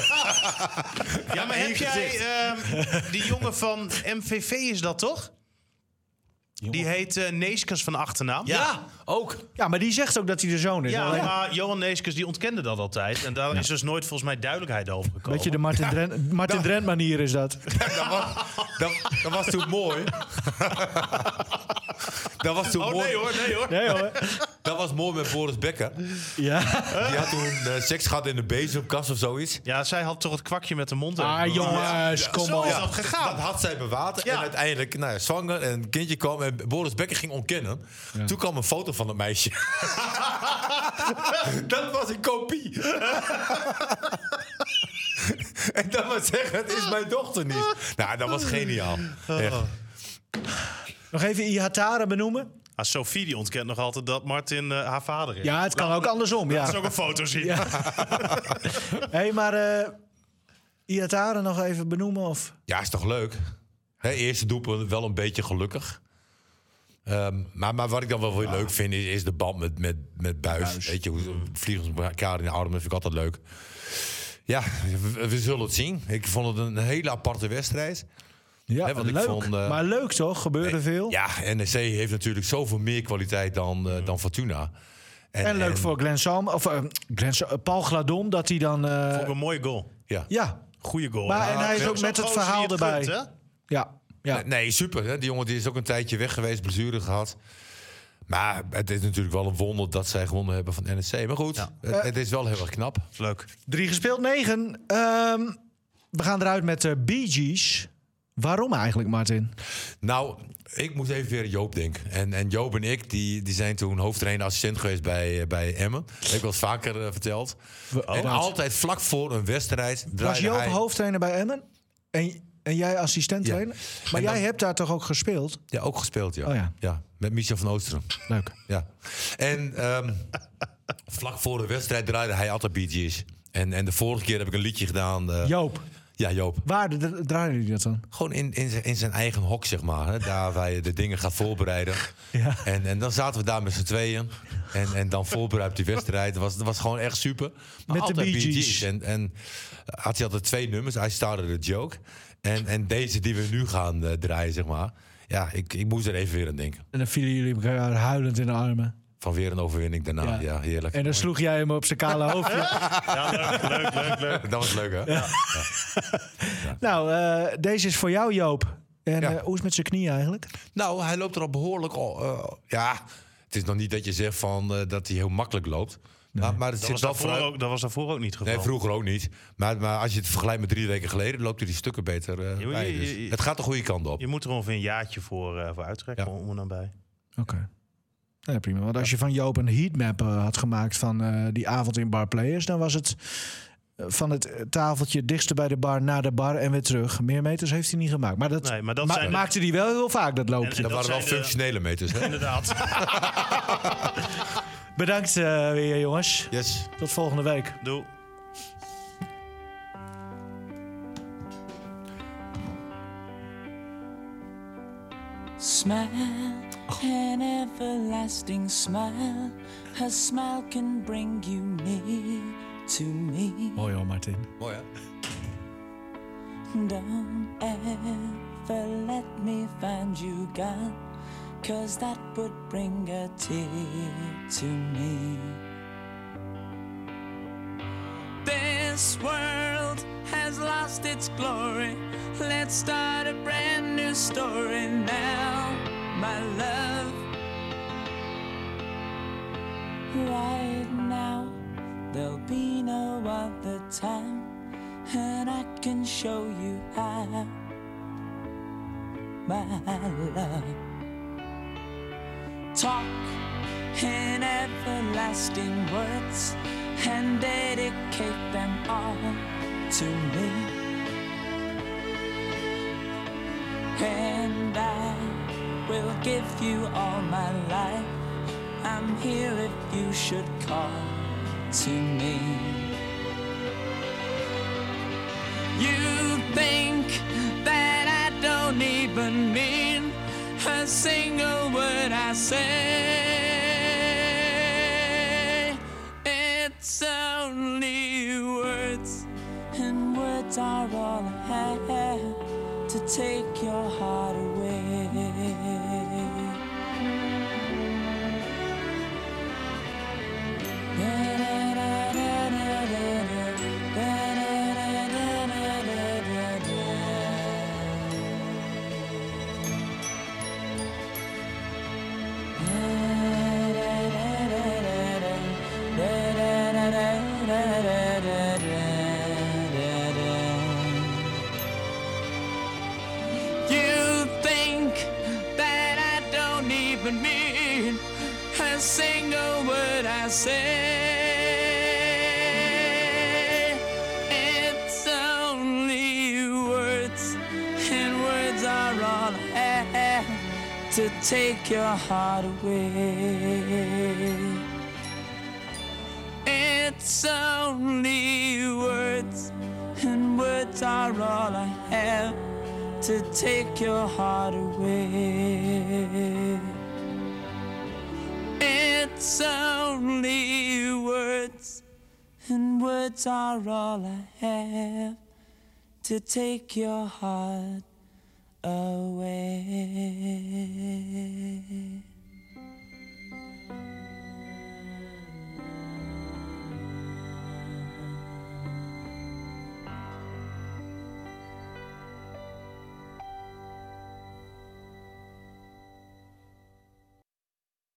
Ja, maar heb jij um, die jongen van M V V is dat toch? Die heet uh, Neeskens van achternaam. Ja, ook. Ja, maar die zegt ook dat hij de zoon is. Ja, Alleen maar Johan Neeskens die ontkende dat altijd. En daar is dus nooit volgens mij duidelijkheid over gekomen. Weet je, de Martin, Drent, Martin Drent manier is dat. Dat was, dat, dat was toen mooi. Dat was toen Oh mooi. nee hoor, nee hoor. Nee hoor. Dat was mooi met Boris Becker. Ja. Die had toen uh, seks gehad in de bezemkast of zoiets. Ja, zij had toch het kwakje met de mond. Ah, jongens, kom Zo is op. dat gegaan. Dat had zij bewaard. Ja. En uiteindelijk, nou ja, zwanger en een kindje kwam. En Boris Becker ging ontkennen. Ja. Toen kwam een foto van het meisje. Dat was een kopie. En dat was zeggen, het is mijn dochter niet. Nou, dat was geniaal. Echt. Nog even Ihatare benoemen. Ah, Sophie die ontkent nog altijd dat Martin uh, haar vader is. Ja, het kan ook andersom. Laat Ja. ze ook een foto zien. Ja. Hé, maar uh, Ihatare nog even benoemen? Of? Ja, is toch leuk? Hè, eerste doelpunt wel een beetje gelukkig. Um, maar, maar wat ik dan wel weer leuk vind, is, is de band met, met, met Buis. Buis. Weet je, hoe vliegen ze elkaar in de armen, vind ik altijd leuk. Ja, we, we zullen het zien. Ik vond het een hele aparte wedstrijd. Ja, Hè, want ik leuk. vond, uh, maar leuk toch? Gebeurde veel. Ja, N E C heeft natuurlijk zoveel meer kwaliteit dan, uh, dan Fortuna. En leuk voor Glenn Salm, of uh, Glenn Salm, Paul Gladon, dat hij dan... Uh, Vond ik een mooie goal. Ja. ja, Goeie goal. Maar- Ja, en hij is zo'n ook met het gozer verhaal die het erbij. gunt, hè? ja, ja. Nee, super. Hè? Die jongen die is ook een tijdje weg geweest, blessure gehad. Maar het is natuurlijk wel een wonder dat zij gewonnen hebben van N E C. Maar goed, Ja. het, het is wel heel erg knap. Leuk. Drie gespeeld, negen. Um, we gaan eruit met de Bee Gees. Waarom eigenlijk, Martin? Nou, ik moet even weer aan Joop denken. En, en Joop en ik die, die zijn toen hoofdtrainer assistent geweest bij, uh, bij Emmen. Dat heb ik wel eens vaker uh, verteld. Oh, en wat? altijd vlak voor een wedstrijd Was draaide Joop hij... hoofdtrainer bij Emmen? En, en jij assistent-trainer? Maar En dan- jij hebt daar toch ook gespeeld? Ja, ook gespeeld, ja. Oh ja. ja met Michel van Oosteren. Leuk. Ja. En ehm, vlak voor de wedstrijd draaide hij altijd Bee Gees. En, en de vorige keer heb ik een liedje gedaan. Uh, Joop, ja, Joop. waar de- de- draaien jullie dat dan? Gewoon in, in, zijn, in zijn eigen hok, zeg maar. Hè? Daar waar je de dingen gaat voorbereiden. Ja. En, en dan zaten we daar met z'n tweeën. En, en dan voorbereid op die wedstrijd. Dat was, dat was gewoon echt super. Maar Met de altijd Bee Gees. En, en had hij altijd twee nummers. Hij startte de joke. En, en deze die we nu gaan uh, draaien, zeg maar. Ja, ik, ik moest er even weer aan denken. En dan vielen jullie elkaar huilend in de armen. Van weer een overwinning daarna. Ja, Ja. heerlijk. En dan sloeg jij hem op zijn kale hoofdje. Ja, leuk, leuk, leuk, leuk. Dat was leuk, hè? Ja. Nou, uh, deze is voor jou, Joop. En Ja. uh, hoe is het met zijn knie eigenlijk? Nou, hij loopt er al behoorlijk... al, uh, ja, het is nog niet dat je zegt van, uh, dat hij heel makkelijk loopt. Nee. Maar, maar het Dat zit was, wel daarvoor vooruit... ook, dat was daarvoor ook niet het geval. Nee, vroeger ook niet. Maar, maar als je het vergelijkt met drie weken geleden... loopt hij die stukken beter uh, Je- je- bij. Dus je- je- het gaat de goede kant op. Je moet er ongeveer een jaartje voor, uh, voor uittrekken Ja. om er dan bij. Oké. Ja, prima. Want als je van Joop een heatmap uh, had gemaakt van uh, die avond in Bar Players, dan was het uh, van het tafeltje dichtste bij de bar naar de bar en weer terug. Meer meters heeft hij niet gemaakt. Maar dat, nee, maar dat ma- zijn maakte hij wel heel vaak, dat loopje. En, en dat, dat waren wel de, functionele meters, hè? Inderdaad. Bedankt uh, weer, jongens. Yes. Tot volgende week. Doei. Smile, an everlasting smile. A smile can bring you near to me. Mooi hoor, Martin. Mooi, hè? Don't ever let me find you gone, 'cause that would bring a tear to me. This world has lost its glory. Let's start a brand new story now, my love. Right now, there'll be no other time, and I can show you how, my love. Talk in everlasting words and dedicate them all to me, and I will give you all my life. I'm here if you should call to me. You think that I don't even mean a single word I say. It's only words, and words are all I have to take your heart away. You think that I don't even mean a single word I say. It's only words, and words are all I have to take your heart away. It's only words, and words are all I have to take your heart away. It's only words, and words are all I have to take your heart away.